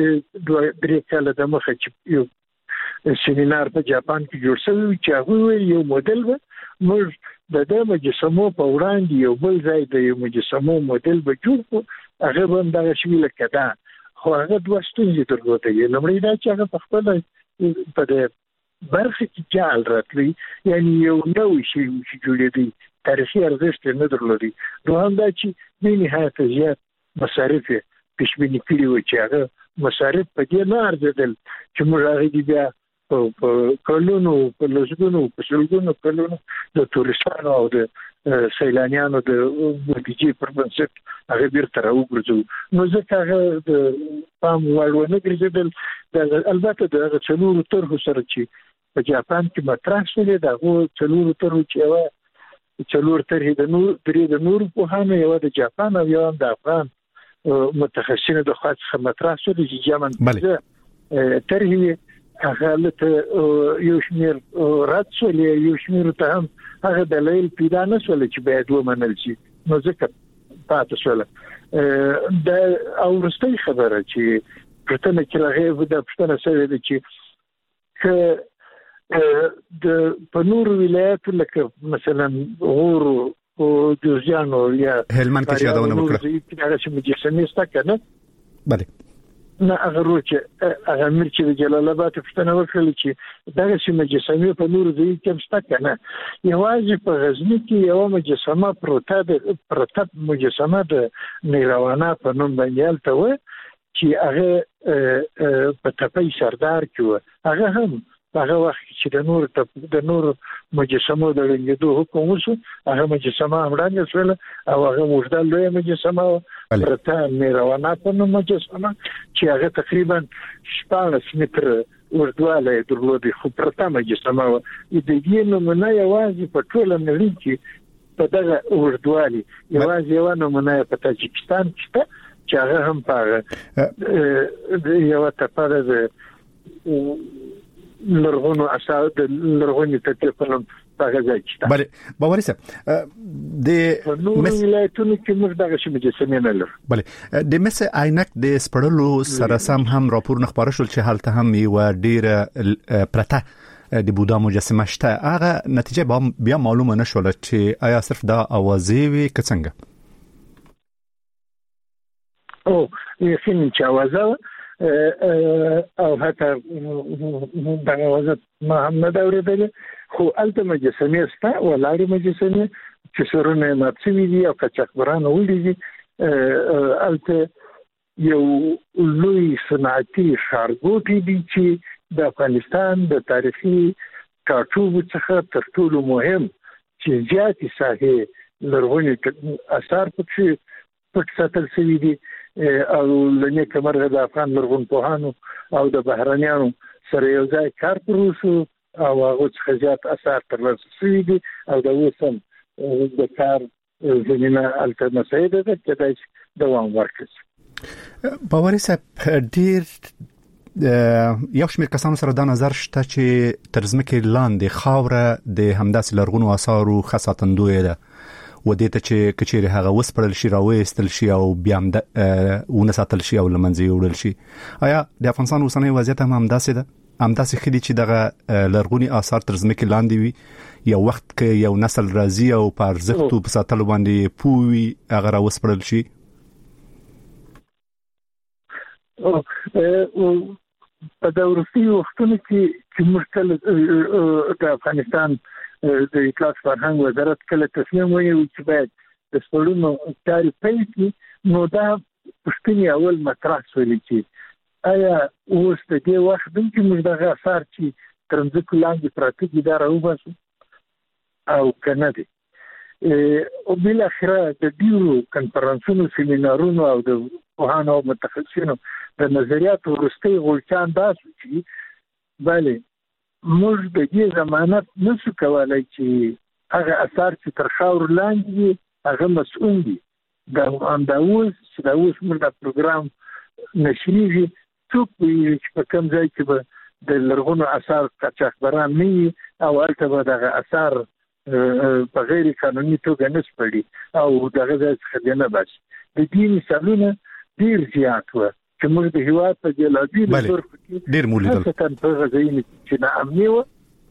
3 کاله د مخه چې یو سیمینار په جاپان کې جوړ شوی چې هغه یو موډل و موږ د مجسمو په وړاندې یو بل ځای د یو مجسمو موډل به جوړ کړو. هغه هم دغه شی لکه دا خو هغه دوه ستونزې درلودې. لومړی دا چې هغه په خپل په برخه کې جال راتلی یعنی یو نوې شی چې جوړېدی تاریخي ارزښت نه درلودي. دوهم دا چې د نهایت زیات مصارف پښبینی کړی و چې هغه مصارف په دې نه ارزیدل چې موږ هغه بیا په کلونو په لږونو په شلګونو کلونو د تورستانو او د سیلانیانو د بودیجې پر بنسټ هغه بیرته راوګرځو. نو ځکه هغه د پام وړ ونه ګرځیدل. البته د څلورو طرحو سره چې په جاپان کې مطرح شوې دغه څلورو طرحو چې یو څلور طرحې د نور په هانه یو د جاپان او یو د افغان متخصصینو د خاص مطرح شوې چې جامن طرحې هغه له یو شمیر رد شول یو شمیر ته هم هغه دلیل پیدا نه شول چې باید ومنل شي. نو ځکه پاتې شول. د اورستۍ خبره چې پرتنه کې راغی د پښتنه سره د چې د پنور ولایت لکه مثلا غور او جوزجانو یا هلمند کې یادونه وکړه هغه چې مجسمې ستکنه بله نه هغه روچه هغه مرچ د جلال آباد پښتنه وکړل چې دغه چې مجسمې په نور ځای کې ستکنه یوازې په غزنی کې یو مجسمه پروته مجسمه د نیروانه په نوم باندې تل و چې هغه په تپې سردار کې هغه هم هغه وخت چې د نور مجسمو د لنګدو حکم وشو هغه مجسمه امرانه شول او هغه مجدل لوی مجسمه پرته میروانه په نوم مجسمه چې هغه تقریبا 14 متر ورډواله درلودي خو پرته مجسمه و د دې نمونه یوازې په ټول نړۍ کې په دغه ورډوالي یوازې یو نمونه په تاجکستان کې چې هغه هم په یو تپاره د لرغونو اثار د لرغونی تطبیقونو په غځای کې. بله باوري صاحب د ولایتونو کې موږ دغه شی مجسمې نه لرو. بله د مس عینک د سپړلو سره سم هم راپور نخبره شول چې حالت هم یو ډیره پرته د بودا مجسمه شته. هغه نتیجه بیا معلومه نشول چې آیا صرف دا اوازې وي که څنګه؟ او یقینا چې اوازه او حتی دغه وضعیت ما هم نه اوریدل خو الته مجسمې ستا ولاړې مجسمې چې سرونه ماتسوي دي او قاچاقبران ولې دي. الته یو لوی صنعتي ښارګوټی دی چې د افغانستان د تاریخي ټاټوب څخه تر ټولو مهم چې زیاتې ساحې لرغوني اثار پکې پټ ساتل شوي دي او لنی کمرغه د افغان لرغون پوهانو او د بهرانيانو سره یو ځای کار پروسو او هغه څخه زیات اثار ترلاسه شوي دي او د وسم د کار زمينه الټرناتیو ده چې دای دوام ورکړي. باوري صاحب ډیر یو شمېر کسانو سره دا نظر شته چې تر ځمکې لاندې خاوره د همداسې لرغونو آثارو خاصاتندوی ده و دې ته چې کچېره هغه وسپړل شي راوېستل شي او بیا ونساتل شي او لمنځه وړل شي. آیا د افغانستان اوسنۍ وضعیت هم همداسې ده؟ همداسې خدي چې دغه لرغوني آثار تر ځمکې لاندې وي یو وخت کې یو نسل راځي او په ارزښت او په ساتلو باندې پوي هغه راوسپړل شي؟ په د وروستي وختونو کې مشکل د افغانستان د اطلاعات فرهنګ وزارت کله تصمیم ونیو چې باید د سپړونو چارې پیل کړي، نو دا پوښتنې اول مطرح شولې چې آیا اوس د دې وخت چې موږ دغه اثار چې تر ځمکې لاندې پراته دي دا راوباسو او که نه دي. او بالاخره د ډیرو کنفرانسونو، سیمینارونو او د پوهانو او متخصصینو د نظریاتو وروستی غورچان دا شو چې بله موږ د دې ضمانت نشو کولی چې هغه اثار چې تر خاورو لاندې دي هغه مسؤل دي. دا اوس چې دا اوس موږ دا پروګرام نشریږي، څوک پوهېږي چې په کوم ځای کې به د لرغونو اثار قاچاقبران نه وي او هلته به دغه اثار په غیر قانوني توګه نه سپړي او دغه ځای څخه دې نه باسي. د دې مثالونه ډېر زیات وو چې موږ د هېواد په بېلابېلو برخو کې ډېر مو لیدل، خاصتاً په هغه ځایونو چې ناامني وو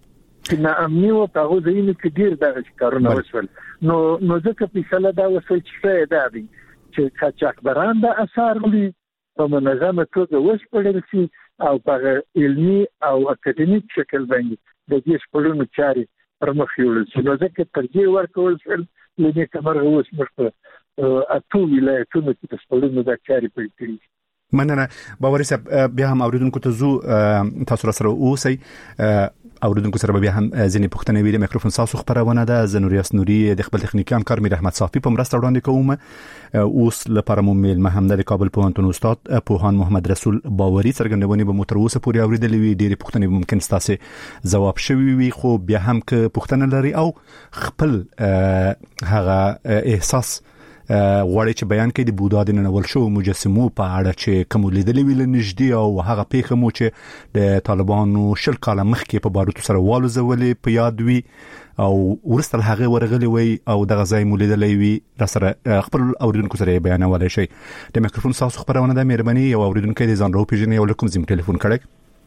په هغو ځایونو کې ډېر دغه کارونه وشول. نو ځکه فیصله دا وشول چې ښه دا دی چې قاچاقبران د اثار وړي په منظمه توګه وسپړل شي او په علمي او اکاډمیک شکل باندې د دې سپړونو چارې پر مخ یوړل شي. نو ځکه ترجیح ورکول شول له دې کمرغه اوس موږ په اته ولایتونو کې د سپړونو دا چارې پیل کړي. مننه باوري صاحب. بیا هم اوریدونکو ته زو تاسو سره اوسئ، اوریدونکو سره بیا هم ځینې پوښتنې ویلې. میکروفون تاسو خبرونه ده، زنوریاس نوري د خپل تخنیکی همکار میر احمد صافي په مرسته وړاندې کوم. اوس لپاره مو میل محمد د کابل پوهنتون استاد پوهان محمد رسول باوري څرګندونې به مو تر اوسه پورې اوریدلې وي. ډېرې پوښتنې ممکن تاسو جواب شوي وي، خو بیا هم که پوښتنه لري او خپل هغه احساس غواړي چې بیان کړي د بودا د نړول شو مجسمو په اړه چې کوم لیدلې ویل نږدې او هغه پیښه مو چې د طالبانو شل کاله مخکې په باروتو سره والوزولې په یاد وي او ورسته هغه ورغلې وي او د غزای مو لیدلې وي را سره خپل اوریدونکو سره بیانولای شي. د میکروفون تاسو خبرونه ده، مهرباني یو اوریدونکو د ځان راو پیژنې او کوم زم ټلیفون کړئ.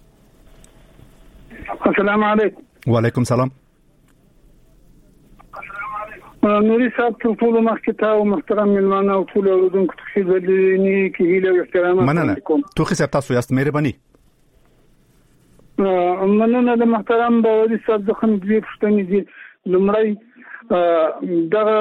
السلام علیکم. وعلیکم السلام. نوري صاحب ټول مخکې او محترم ملمانه او ټول اوریدونکو ته خدمتني کې هیله او احترام کوم. توخي صاحب تاسو یاست، مهرباني. مننه د محترم باوري صاحب د خن دې پښتنې دي. لمړی دغه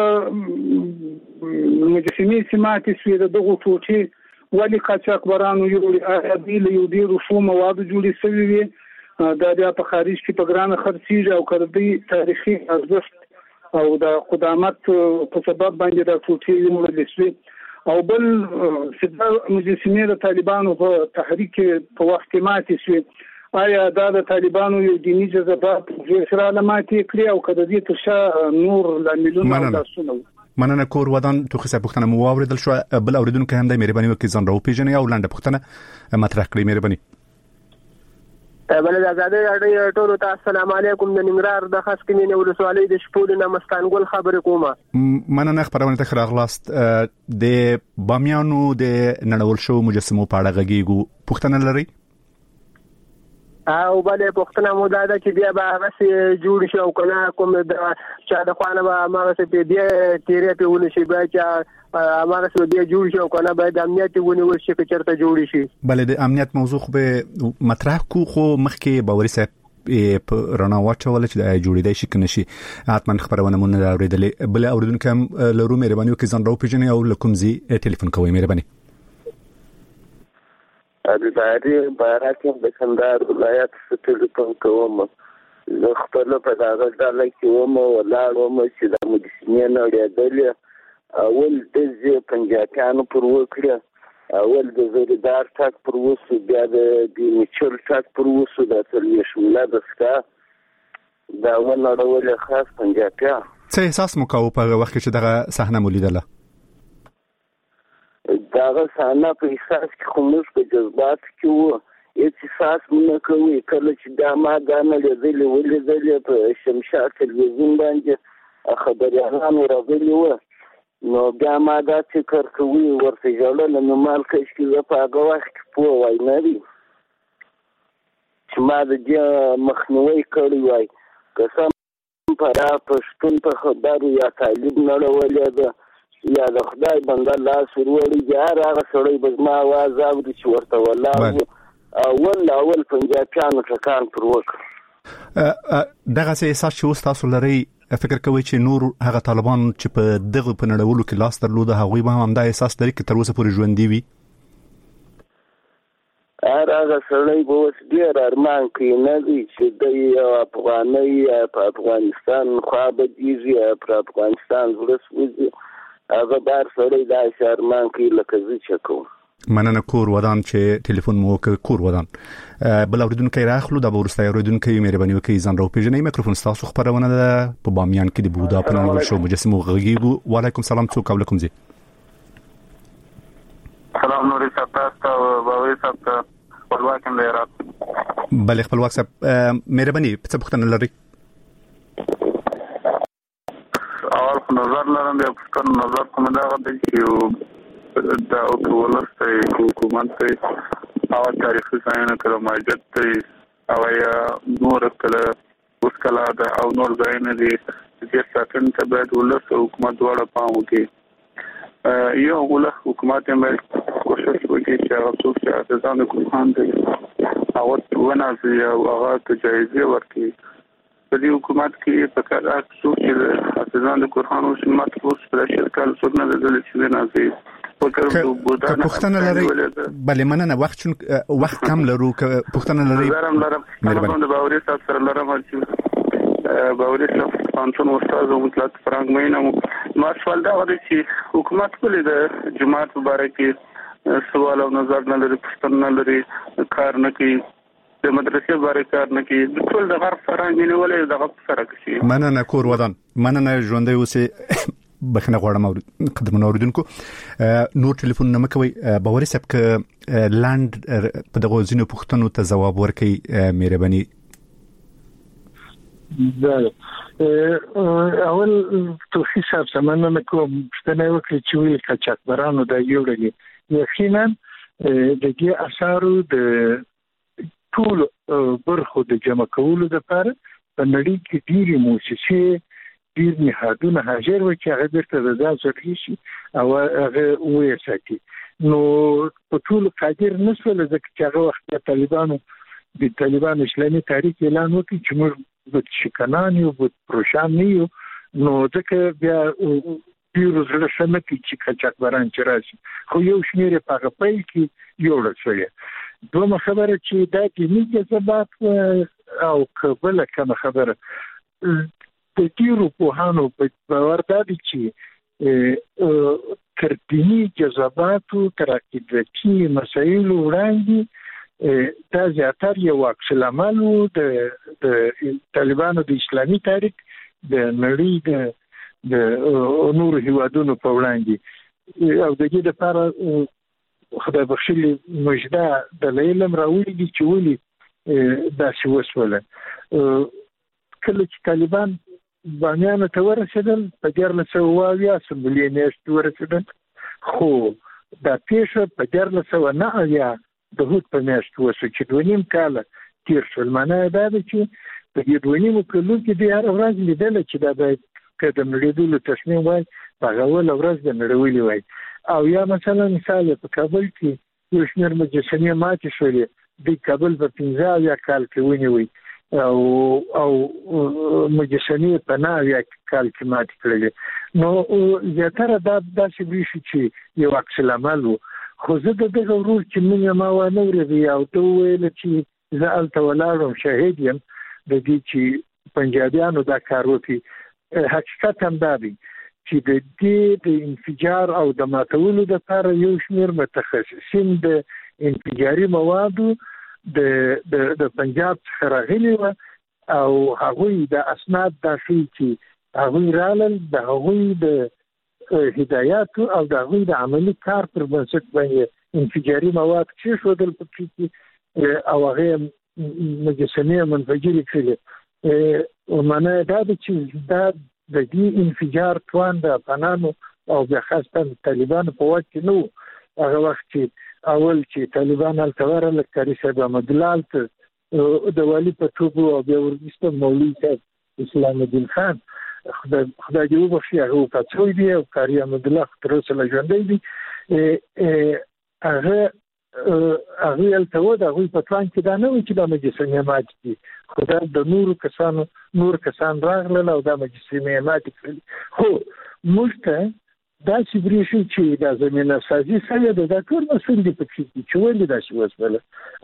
مجسمې سماتي سوي دغه ټوټي ولي قاچاقبرانو یو دې رسوم مواد جوړې شوی وي دا په خارج کې په ګرانه خرڅیږي او کړدي تاریخي ارزښت او د قدامت په سبب باندې د ټوټي مولسوي او بل سده مجسمې د طالبانو په تحریک په وخت کې ماتې شوې. آیا دا د طالبانو یو دیني جذبات سره علاماتي کړی او کده دې تشه نور لاملونه تاسو نو مننه کور ودان توخي صاحب پوښتنه مو اوریدل شو. بل اوریدونکو هم د مهرباني وکړئ ځان راو پیژنې او لاندې پوښتنه مطرح کړئ. مهرباني. بل د آزادۍ راډیو ټولو ته السلام علیکم. د ننګرهار د خاص کمینې ولسوالۍ د شپول نه مستانګل خبرې کومه. مننه خبرونه ته راغلاست. د بامیانو د نړول شو مجسمو په اړه غږیږو، پوښتنه لري؟ او بلې پوښتنه مو دا ده چې بیا به هغه جوړ شي او کنه کوم د چا د خوانه به هغه څه بیا تیرې په ول شي بیا چې هغه څه بیا جوړ شي او کنه به د امنیت ونیول شي چې چرته جوړ شي. بلې د امنیت موضوع خو به مطرح کو، خو مخکې باوري صاحب په رڼا واچول چې د جوړېدای شي کنه شي حتما خبرونه مونږ اوریدلې. بل اوریدونکو لرو مهرباني وکړئ ځان راو پیژنې او لکم زی ټلیفون کوئ. مهرباني. اداري باراتم د کندهار ولایت څخه ټلیفون کوم. زه خپل په دغه ډله کې وم ولاړم چې د مجسمې نړېدلې اول د پنجابیانو پر وکړه، اول د زریدار ټاک پر وسو، بیا د میچل ټاک پر وسو، د تلوي شمله دستا دا ونړول خاص پنجابیا. څه احساس مو کاوه په وخت کې چې دغه صحنه مو لیدله؟ داغه صحنه په احساس کې خو موږ په جذبات کې وو، احساس مونږ کوي کله چې دا ما غانه لیدلې په شمشاد تلویزیون باندې خبريالانو راغلي وو، نو بیا ما دا فکر کوي ورته ځاله نو مال کښ کې په هغه وخت کې په وای نه دي چې ما د مخنیوي کړی وای. قسم پر پښتون په خبرو یا طالب نه ولې ده یا د خدای بنده لاس وروړي هغه سړی به زما आवाज اوري چې ورته ولاړ اول پنجابیانو ټکان پر وکړ. دغه احساس چې اوس تاسو لري فکر کوي چې نور هغه طالبان چې په دغه په نړولو کې لاس درلوده هغوی به هم دا احساس لري چې تر اوسه پورې ژوندۍ وي؟ هغه سړی به اوس ډېر ارمان کوي نه دی چې د افغانۍ په افغانستان خوا بدیږي پر افغانستان ورسوي. هغه بار سړی داسې ارمان کوي لکه زه چې کوم. مننه کور ودان چې ټلیفون مو کور ودان. بل اوریدونکو راخلو د ورسته اوریدونکو مهرباني وکړئ ځان راو پیژنې. میکروفون تاسو خبرونه ده په بامیان کې د بودا په نوم شو مجسمو غږیږي. وعلیکم السلام څوک علیکم زی. سلام نوري صاحب تاسو باوي صاحب خپلواک هم لرات. بل خپلواک صاحب مهرباني څه پوښتنه لري؟ اول نظر لرم بیا په نظر کوم دا غوډه چې دا ولسته حکومت ته او تاریخي ځایونه کله ماجد ته او یا نور کله اوس کله دا او نور ځایونه دي چې ساتن ته باید ولسته حکومت دواړه پام وکړي. یو ولس حکومت یې باید کوشش وکړي چې هغه څوک چې ځان کوم دي او ونازي او هغه ته جایزه ورکړي. په دې حکومت کې په کار څوک چې ځان د قرآن او سنت اوس په شکل څوک نه دل چې نه زی پوښتنه لري. بله مننه وخت کم لرو که پوښتنه لري مهرباني د باوري صاحب سره لرم چې باوري صاحب پانتون استاد او مطلق فرانک مینه ما سوال دا وایي چې حکومت ولې د جماعت مبارک سوال او نظر نه لري پوښتنه نه لري کار نه کوي د مدرسې باره کار نه کوي ټول د غرب فرهنګ نه ولې د غرب فرق شي. مننه کور ودان مننه ژوندۍ اوسه بخنه غواړم قدرمن اوریدونکو نور ټلیفون نه مکوي. باوري صاحب ک لاند په دغه ځینو پوښتنو ته جواب ورکړي مهرباني. اول توفیق صاحب سمانه کوم ستنه وکړي چې ویل کچاکبرانو د یوړلې یقینا د دې اثارو د ټول برخو د جمع کولو لپاره په نړۍ کې ډېری موسسې ډېر نهادونه حاضر و چې هغه درته د ځان څخه شي او هغه وې ساتي. نو په ټول قادر نشول ځکه چې هغه وخت د طالبان اسلامي تاریخ اعلان وکړي چې موږ د شکنان یو د پروشان نه یو. نو ځکه بیا ډېر زړه شمه کې چې کچاکبران چې راشي خو یو شمېر په هغه پیل کې یوړل شوی. دومره خبره چې دا دیني جذبات او قبله کوم خبره د ډیرو پوهانو په باور دی چې تر دیني جذباتو تر عقیدتي مسایلو وړاندې دا زیاتر یو عکس العمل د طالبانو د اسلامي تاریخ د نړۍ د نور هیوادونو په وړاندې او د دې لپاره خدای بخښلي مجده د علم راوړي دي چې ولې داسې وسوله. کله چې طالبان بامیان ته ورسېدل په 1920 سمبولې میاشتې ورسېدل خو دا پیښه په 1909 د هوت په میاشت وشو چې 2.5 کاله تیر شول. معنی دا ده چې په دې 2.5 کلو کې د هر ورځ لیدل چې دا باید کله نړیدلو تصمیم وای هغه ول ورځ د نړیولې وای. او یا مثلا مثال په کابل کې یو شمېر مجسمې ماتې شولې د کابل په 15 کال کې ونیوي او مجسمې په 9 کال کې ماتې کړلې. نو زیاتره دا داسې ویشي چې یو عکس العمل وو. خو زه دغه ورور چې موږ ما ونه ورغی او ته ویل چې زه الته ولاړم شاهد یم د دې چې پنجابیانو دا کار وکړي. حقیقت هم دا دی چې د دې د انفجار او د ماتولو لپاره یو شمېر متخصصین د انفجاري موادو د پنجاب څخه راغلي وو او هغوی د اسناد داخلي چې هغوی رالل د هغوی د هدایات او د هغوی د عملی کار پر بنسټ باندې انفجاري مواد کېښودل پکې او هغه مجسمې منفجرې کړې. معنی دا ده چې دا د دې انفجار توان د افغانانو او بیا خاصه طالبانو په وخت کې نو هغه وخت چې اول چې طالبان هلته ورغلل کاري صاحب احمد الله د والي په توګه او بیا ورسته مولوي صاحب اسلام الدین خان خدای دې وبخښي هغه کڅوړ دی او کاری احمد الله تر اوسه لا ژوندی دی هغه التو دا غوي په پلان کې دا نه و چې د مجسمې مات دي خدای د نور کسان راغله او د مجسمې مات کړي خو موږ ته دا چې بریښي چې د زمينه سازي سره د ټول مسول دي په کې چې ولې دا شی وسوله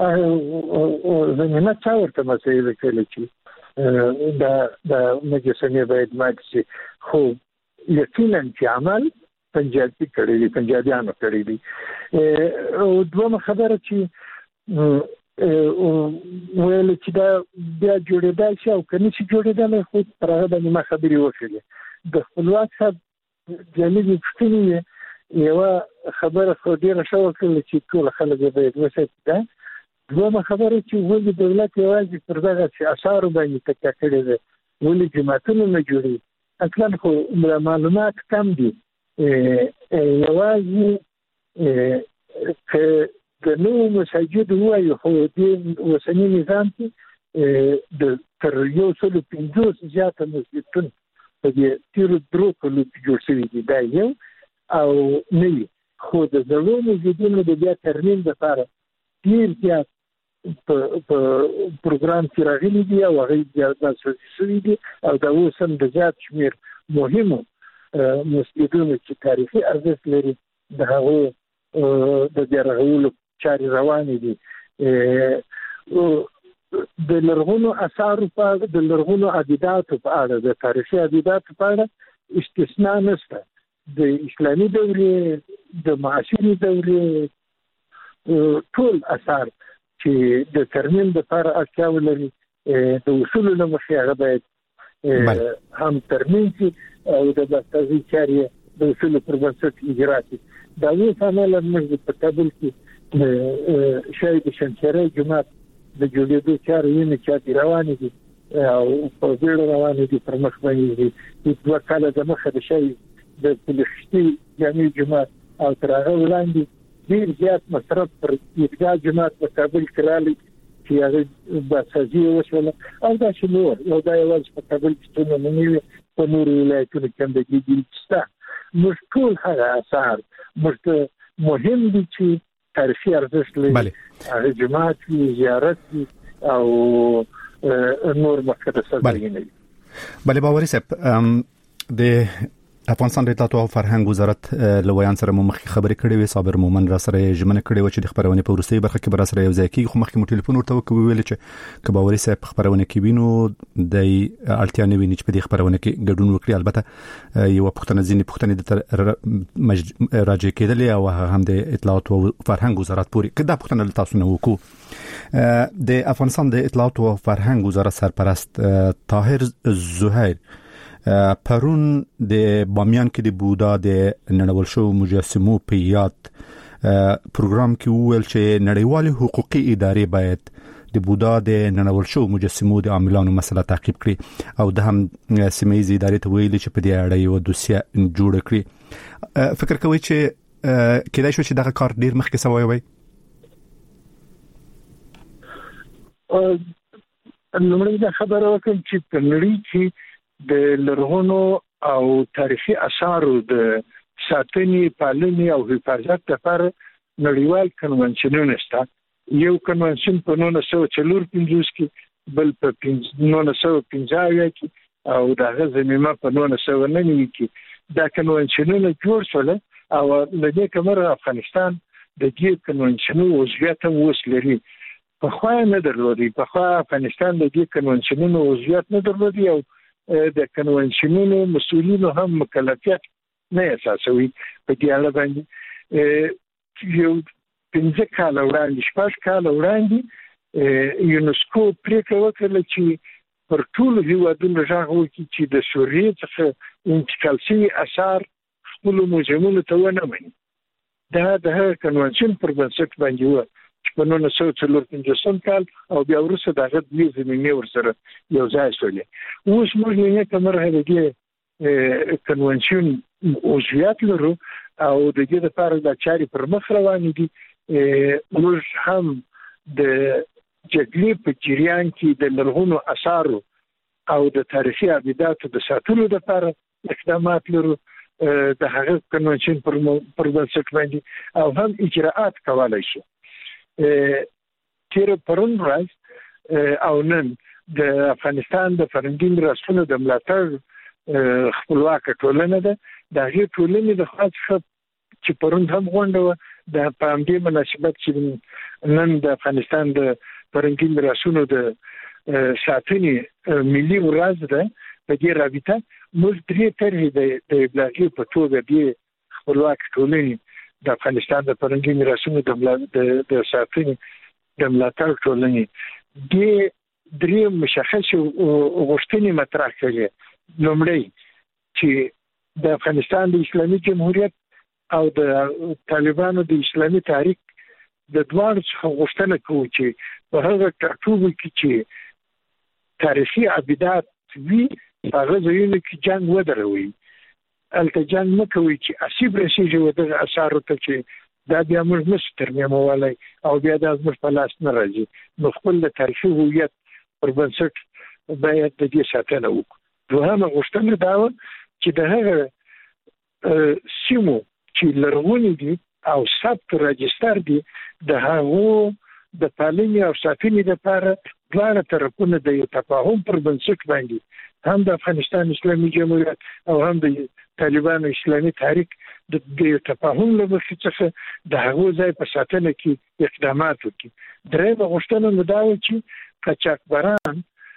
زمينه څا ورته مسایل کړي چې د مجسمې باید مات شي خو یقینا چې عمل پنجابیانو کړی دي او دوه خبره چې ویل چې دا بیا جوړېدل شي او کني چې جوړېدل خو پر هغه باندې ما خبري وکړې د خپلواک صاحب جانبي پښتني یو خبره خو ډیره شو کړل چې ټول خلک باید وساتي دا دوه خبره چې ولې دولت یوازې پر دغه اسعار باندې تکیه کړې ده ولې جماعتونه نه جوړي اصلا خو معلومات کم دي یوازې که نو مساجد وایي خو دې وسنی نظام کې د تر 150 زیاته مسجدونه په دې تیرو درو کلو کې جوړ شوي دي دا یو او نه خو د زړو مسجدونو د بیا ترمیم لپاره ډېر زیات په پروګرام کې راغلي دي او هغه بیا تاسیس شوي دي او دا اوس هم د زیات شمېر مهمو مسجدونو چې تاریخي ارزښت لري د هغو د بیا رغولو چارې روانې دي د لرغونو اثارو په اړه د لرغونو عباداتو په اړه د تاریخي عباداتو په اړه استثناء نشته د اسلامي دورې د معاصرې دورې ټول اثار چې د ترمیم لپاره اړتیا ولري د اصولو له مخې هغه باید هم ترمیم شي او د بستازي چارې د اصولو پر بنسټ اجرا شي دا اوس عملاً موږ په کابل کې شاید شنکرۍ جومات د جوړېدو چارې یې چې روانې دي او په بیړه روانې دي پر مخ باندې دي دوه کاله د مخه د شي د پلشتي جامع جومات او تر هغه وړاندې ډېر زیات مصرف پر عیدګاه جومات په کابل کې راغلی چې هغه باسازي وشوله او دا چې نور یو دا یوازې په کابل کې څومره نه وي په نورو ولایتونو کې هم د دې شته موږ ټول هغه اثار موږ مهم دي چې تاریخي ارزښت لري هغه جماعت زیارت او نور مقدسات دي بله باوري صاحب د افغانستان د اطلاعات او فرهنګ وزارت لویان سره مخکې خبرې کړې وې صابر مومن را سره ژمنه کړې و چې د خبرونه په ورسته برخه کې بر سره یو ځای کې خو مخکې مو ټلیفون ورته وکړ ویل چې کباوري صاحب خبرونه کې وینو د اړتیا نه ویني چې په دې خبرونه کې ګډون وکړي البته یو پښتنه ځینې پښتنې د راځي کېدل او هم د اطلاعات او فرهنګ وزارت پورې کدا پښتنه تاسو نه وکړو د افغانستان د اطلاعات او فرهنګ وزارت سرپرست طاهر زهیر پرون د بامیان کې د بودا د نړیوال شو مجسمو په یاد پروګرام کې ویل چې نړیوال حقوقي ادارې باید د بودا د نړیوال شو مجسمو د عاملانو مسله تعقیب کړي او د هم سیمایي ادارې ته ویل چې په دې اړه یو دوسیه جوړ کړي فکر کوي چې کله شو چې دغه کار ډیر مخکې سوی وي لومړی دا خبره وکړم چې په نړۍ کې د لرغونو او تاریخي اثارو د ساتنې پالنې او حفاظت لپاره نړیوال کنونشنونه شته یو کنونشن په 1945 کې بل په 1950 کې او دغه زمينه په 1999 کې دا کنونشنونه جوړ شول او لدې کمر افغانستان د دې کنونشنونو عضویت اوس لري په خو نه درلودي په خو افغانستان د دې کنونشنونو عضویت نه درلودي او د کنونشنونو مسؤلین هم مکلفیت نه اساسوي په دې اړه باندې یو 15 کال وړاندې 6 کال وړاندې یونسکو پریکړه وکړه چې پر ټول هیوادونو راغو چې د سوریې څخه انتقال شوي آثار خپل موزیمونو ته ونه مني دا د کنونشن پر بنسټ باندې و په 1945 کال او بیا وروسته دغه د زمینې ورسره یو ځای شولې اوس موږ نه کومه هغه کنونشن عضویت لرو او د دې لپاره د چاري پر مخ روان دي موږ هم د جګړې په جریان کې د لرغونو اثارو او د تاریخي ابداتو د ساتلو لپاره اقدامات لرو د هغه کنونشن پر بنسټ باندې او هم اجراءات کولای شو. تیر پرون ورځ او نن د افغانستان د فرهنګي میراثونو د ملاتړ خپلواک ټولنه ده. د هغې ټولنې د خاص چې پرون هم غونډه وه د په همدې مناسبت چې نن د افغانستان د فرهنګي میراثونو د ساتنې ملي ورځ ده. په دې رابطه موږ 3 طرحې د ابلاغي په توګه د خپلواک ټولنې د افغانستان د فرهنګي میراثونو د ساتنې د ملاتړ ټولنې د 3 مشخص غوښتنې مطرح کړې. لومړی چې د افغانستان د اسلامي جمهوریت او د طالبانو د اسلامي تحریک د دواړو څخه غوښتنه کوو چې په هغه ټاټوبو کې چې تاریخي ابدات وي هغه ځایونو کې جنګ ودروي. هلته جنګ نه کوي چې اسیب رسېږي ودغه اثارو ته چې دا بیا موږ نشو ترمیمولی او بیا دا زموږ په لاس نه راځي. نو خپل د تاریخي هویت پر بنسټ باید د دې ساتنه وکړو. دوهمه غوښتنه دا وه چې د هغه سیمو چې لرغوني دي او ثبت راجستر دي د هغو د پالنې او ساتنې لپاره دواړه طرفونه د یو تفاهم پر بنسټ باندې هم د افغانستان اسلامي جمهوریت او هم د طالبانو اسلامي تحریک د یو تفاهم له مخې څخه د هغو ځای په ساتنه کې اقدامات وکړي. درېیمه غوښتنه مو دا وه چې قاچاقبران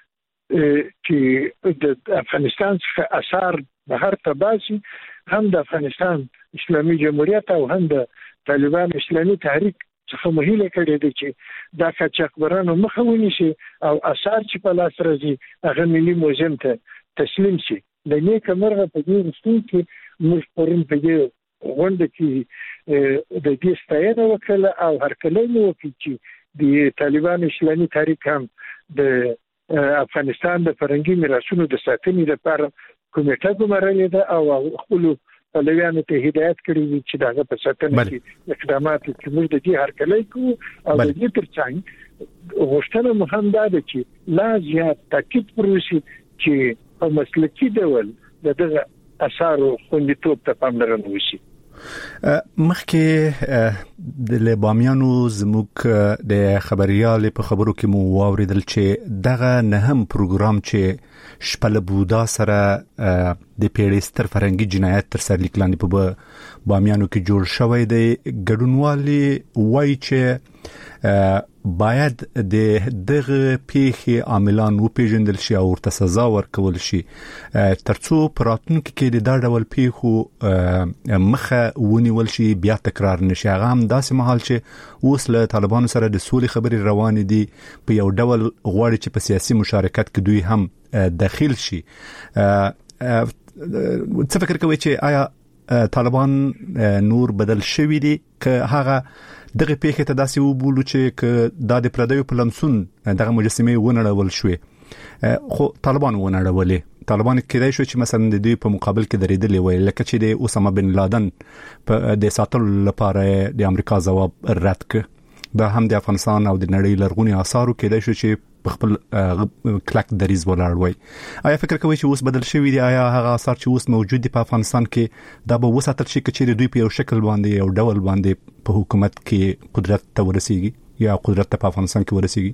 چې د افغانستان څخه اثار بهر ته باسي هم د افغانستان اسلامي جمهوریت او هم د طالبان اسلامي تحریک څخه مهیله کړې ده چې دا قاچاقبرانو مخه ونیسي او اثار چې په لاس راځي هغه ملي موزیم ته تسلیم شي. د نیکه مرغه په دې رسول کې موږ پرون په دې غونډه کې د دې ستاینه وکړه او هرکلی مو وکړي چې د طالبان اسلامي تحریک هم د افغانستان د فرهنګي میراثونو د ساتنې لپاره کمیټه ګمارلې ده او خپلو پلویانو ته هدایت کړی وي چې دغه په ساتنه کې اقدامات وکړي. موږ د دې هرکلی کوو او د دې ترڅنګ غوښتنه مو هم دا ده چې لا زیات تاکید پر وشي چې په مسلکي ډول دغه اثارو خوندیتوب ته پاملرنه وشي. مخکې د بامیانو زموږ د خبريال په خبرو کې مو واوریدل چې دغه نه هم پروګرام چې شپه بودا سره د پیړستر فرهنګي جنایت تر سر لیک لاندې په بامیانو کې جوړ شوی دی. ګډونوالي وایي چې باید دغه پیښې عاملان وپیژندل شي او ورته سزا ورکول شي ترڅو پراتونکو کې د ډول پیښو مخه ونیول شي بیا تکرار نشي. هغه هم داسې مهال چې اوس له طالبانو سره د سولې خبرې روانې دي په یو ډول غواړي چې په سیاسي مشارکت کې دوی هم داخل شي. څه فکر کوي چې آیا طالبان نور بدل شوی دي که هغه دغه پیښه ته داسې وبولو چې د پردیو په لمسون دغه مجسمه ونړول شوې خو طالبان ونړولې؟ طالبان کېدای شو چې مثلا د دوی په مقابل کې درېدلې وای لکه چې د اسامه بن لادن په د ساتلو لپاره د امریکا ځواب رد کړ. دا هم د افغانستان او د نړۍ لرغونی آثارو کېدای شو چې خپل کلک دریز ولاړ وای. آیا فکر کوئ چې اوس بدل شوی دی؟ آیا هغه آثار چې اوس موجود دي په افغانستان کې دا به وساتل شي چې دوی په یو شکل باندې او ډول باندې په حکومت کې قدرت ته ورسیږي یا قدرت ته په افغانستان کې ورسیږي؟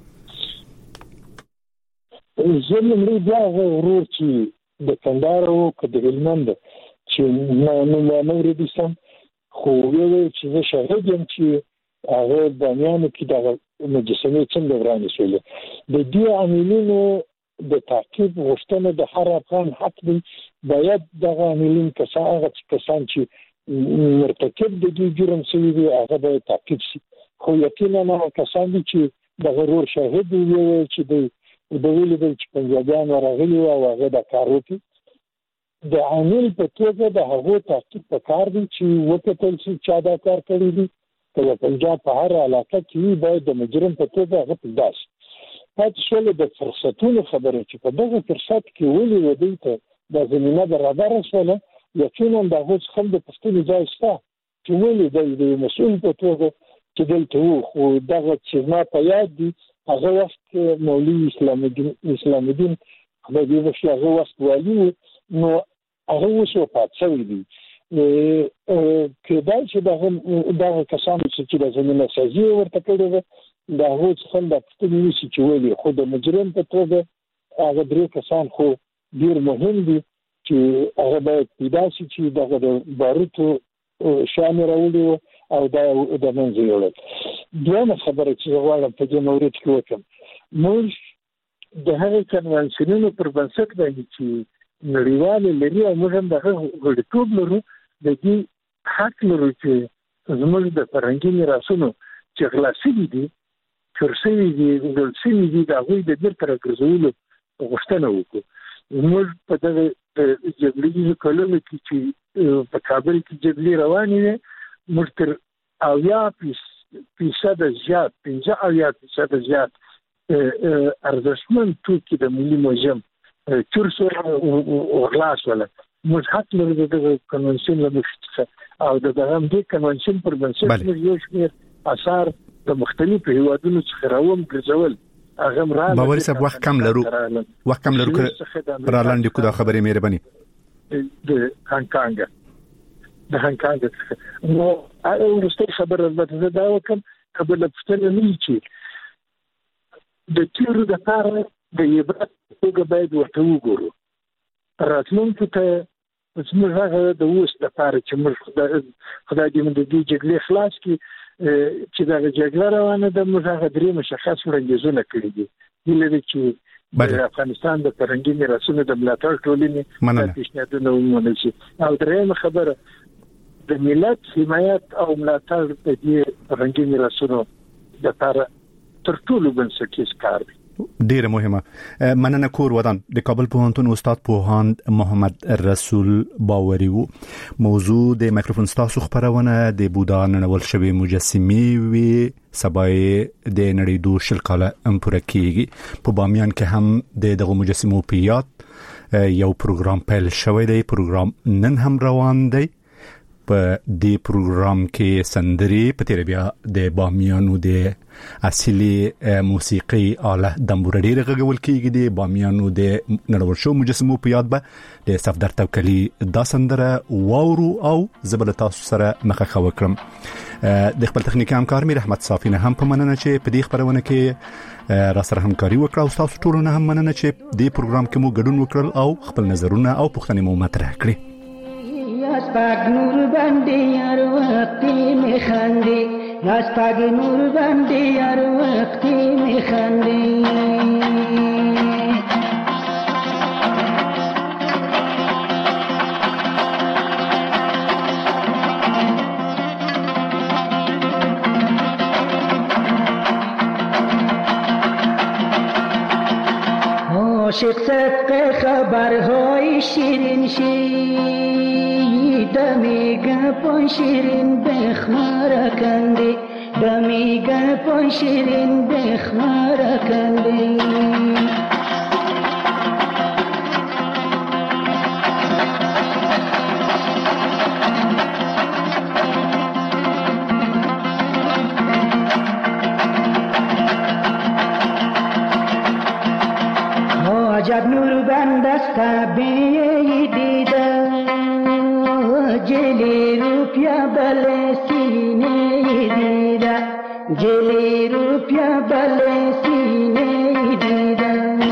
زموږ بیا ورور چې د کندهار او د هلمند چې نو ورېدي سم خو ویل چې زه شاهد یم چې هغه بامیانو کې د مجسمې څنګه ورانې شولې. د دې عاملینو د تعقیب غوښتنه د هر افغان حق دی. باید دغه عاملین کسان چې مرتکب د دې جرم شوي دي هغه باید تعقیب شي. خو یقینا هغه کسان دي چې د غرور شاهد وي چې د ویلي چې پنجابیان راغلي او هغه د کار وکړي. د عامل په توګه د هغو تعقیب پکار دی چې وکتل شي چې دا کار کړی دي. د پنجاب په هر علاقه کې باید د مجرم په توګه هغه پیدا شي. پاتې شوله د فرصتونو خبره چې په دغه فرصت کې ولې ودی ته د زمینه برابره شوله یقینا د هغو څخه د پوښتنې ځای شته چې ولې د مسؤل په توګه چې دلته وو. خو دغه چې ما په یاد دي هغه وخت مولوي اسلام الدین خدای دې وکړي هغه وخت والی نو هغه اوس وفات شوی دی کېدای چې دغه کسانو چې د زمینه سازي ورته کړې ده د هغو څخه د پوښتنې وشي چې ولې خو د مجرم په توګه هغه درې کسان خو ډېر مهم دي چې هغه باید پیدا شي چې دغه د باروتو شیان راوړي او دا د منځه یوړل. دویمه خبره چې زه غواړم په دې مورد کې وکړم، موږ د هغې کنوانسیونونو پر بنسټ باندې چې نړیوالې لري او موږ هم د هغه غړیتوب لرو، د دې حق لرو چې زموږ د فرهنګي میراثونو چې غلا شوي دي، چور شوي دي، وژل شوي دي، د هغوی د بېرته راګرځولو غوښتنه وکړو. موږ په دغه جګړیزو کلونو کې چې په کابل کې جګړې روانې وې، موږ تر 80% زیات 50% زیات ارزښتمن توکي د ملي موزیم چور شول او غلا شول. موږ حق لرو د کنونسیون له مخې څخه او د دې کنونسیون پر بنسټ موږ یو شمېر آثار د مختلفو هیوادونو څخه راوګرځول. باوري صاحب وخت کم لرو را لاندې کو دا خبرې مهرباني د هانګ نو ورسته خبره زه دا وکم قبل پښتنه نه چې د تیرو د کار د عبرت توګه باید ورته وګورو. راتلونکي ته زموږ هغه د اوس د کار چې موږ خدای دې موږ د جګړې خلاص کړي چې دا جګړه روانه ده، موږ هغه درې مشخص وړاندیزونه کړي دي. هیله ده چې د افغانستان د فرهنګي میراثونو د ملاتړ ټولنې د پیشنهادونه ومنل شي. او درېیمه خبره د ملت حمایت او ملاتړ د دې فرهنګي میراثونو لپاره تر ټولو بنسټیز کار دی. ډیره مهمه مننه. کور ودان د کابل پوهنتون استاد پوهاند محمد رسول باوري وو. موضوع د مایکروفون ستاسو خبرونه د بودا نړول شوی مجسمه وی سبای د نړۍ دو شل کاله پوره کیږي. په بامیان کې هم دغه مجسمه په یاد یو پروګرام پیل شوی دی. پروګرام نن هم روان دی. په دې پروګرام کې سندري په تیر بیا د بامیانو د اصلي موسیقي آله دمبورډي رغول کېږي. د بامیانو د نړول شو مجسمو په یاد به د صفدر توکلی دا سندره واورو او زبر تاسو سره مخه خو وکړم. د خپل تخنیکی همکار مې رحمت صافی نه هم په مننه چې په دې خبرونه کې را سره همکاري وکړه او تاسو ټول نه هم مننه چې دې پروګرام کې مو ګډون وکړل او خپل نظرونه او پوښتنې مو مطرح کړې. پاک نور باندې یار وخت می خاندي، ناس پاک نور باندې یار وخت می خاندي. عاشق صدق خبر های شیرین دمیگه پون شیرین بخماره کندی، دمیگه پون شیرین بخماره کندی. عجب نور بندستا بیدیده جلی روپیا بل سینه دیده، جلی روپیا بل سینه دیده.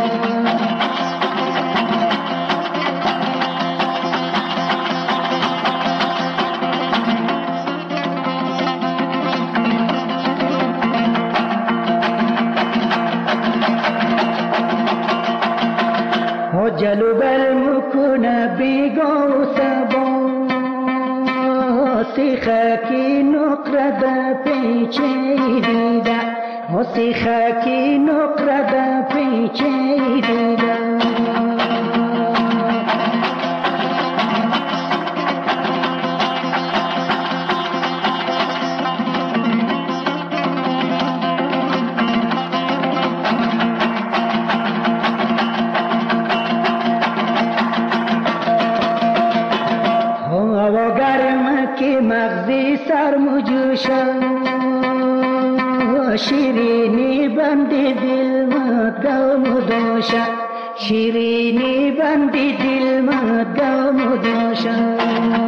جلو بل مکونه بیگو سبا سیخاکی نقره دا پیچه دیده، سیخاکی نقره دا پیچه دیده. مغزی سرمجوشا شیرینی بند دل مدام دوشا، شیرینی بندی دل مدام داشم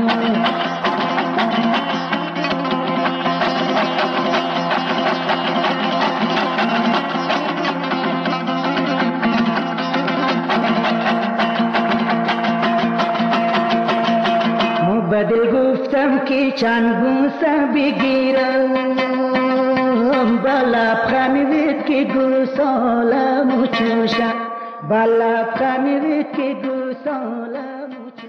بدل گفتم که چند بوسه بگیرم بالا خمیوید که گوسالم چوشم بالا خمیوید که گوسالم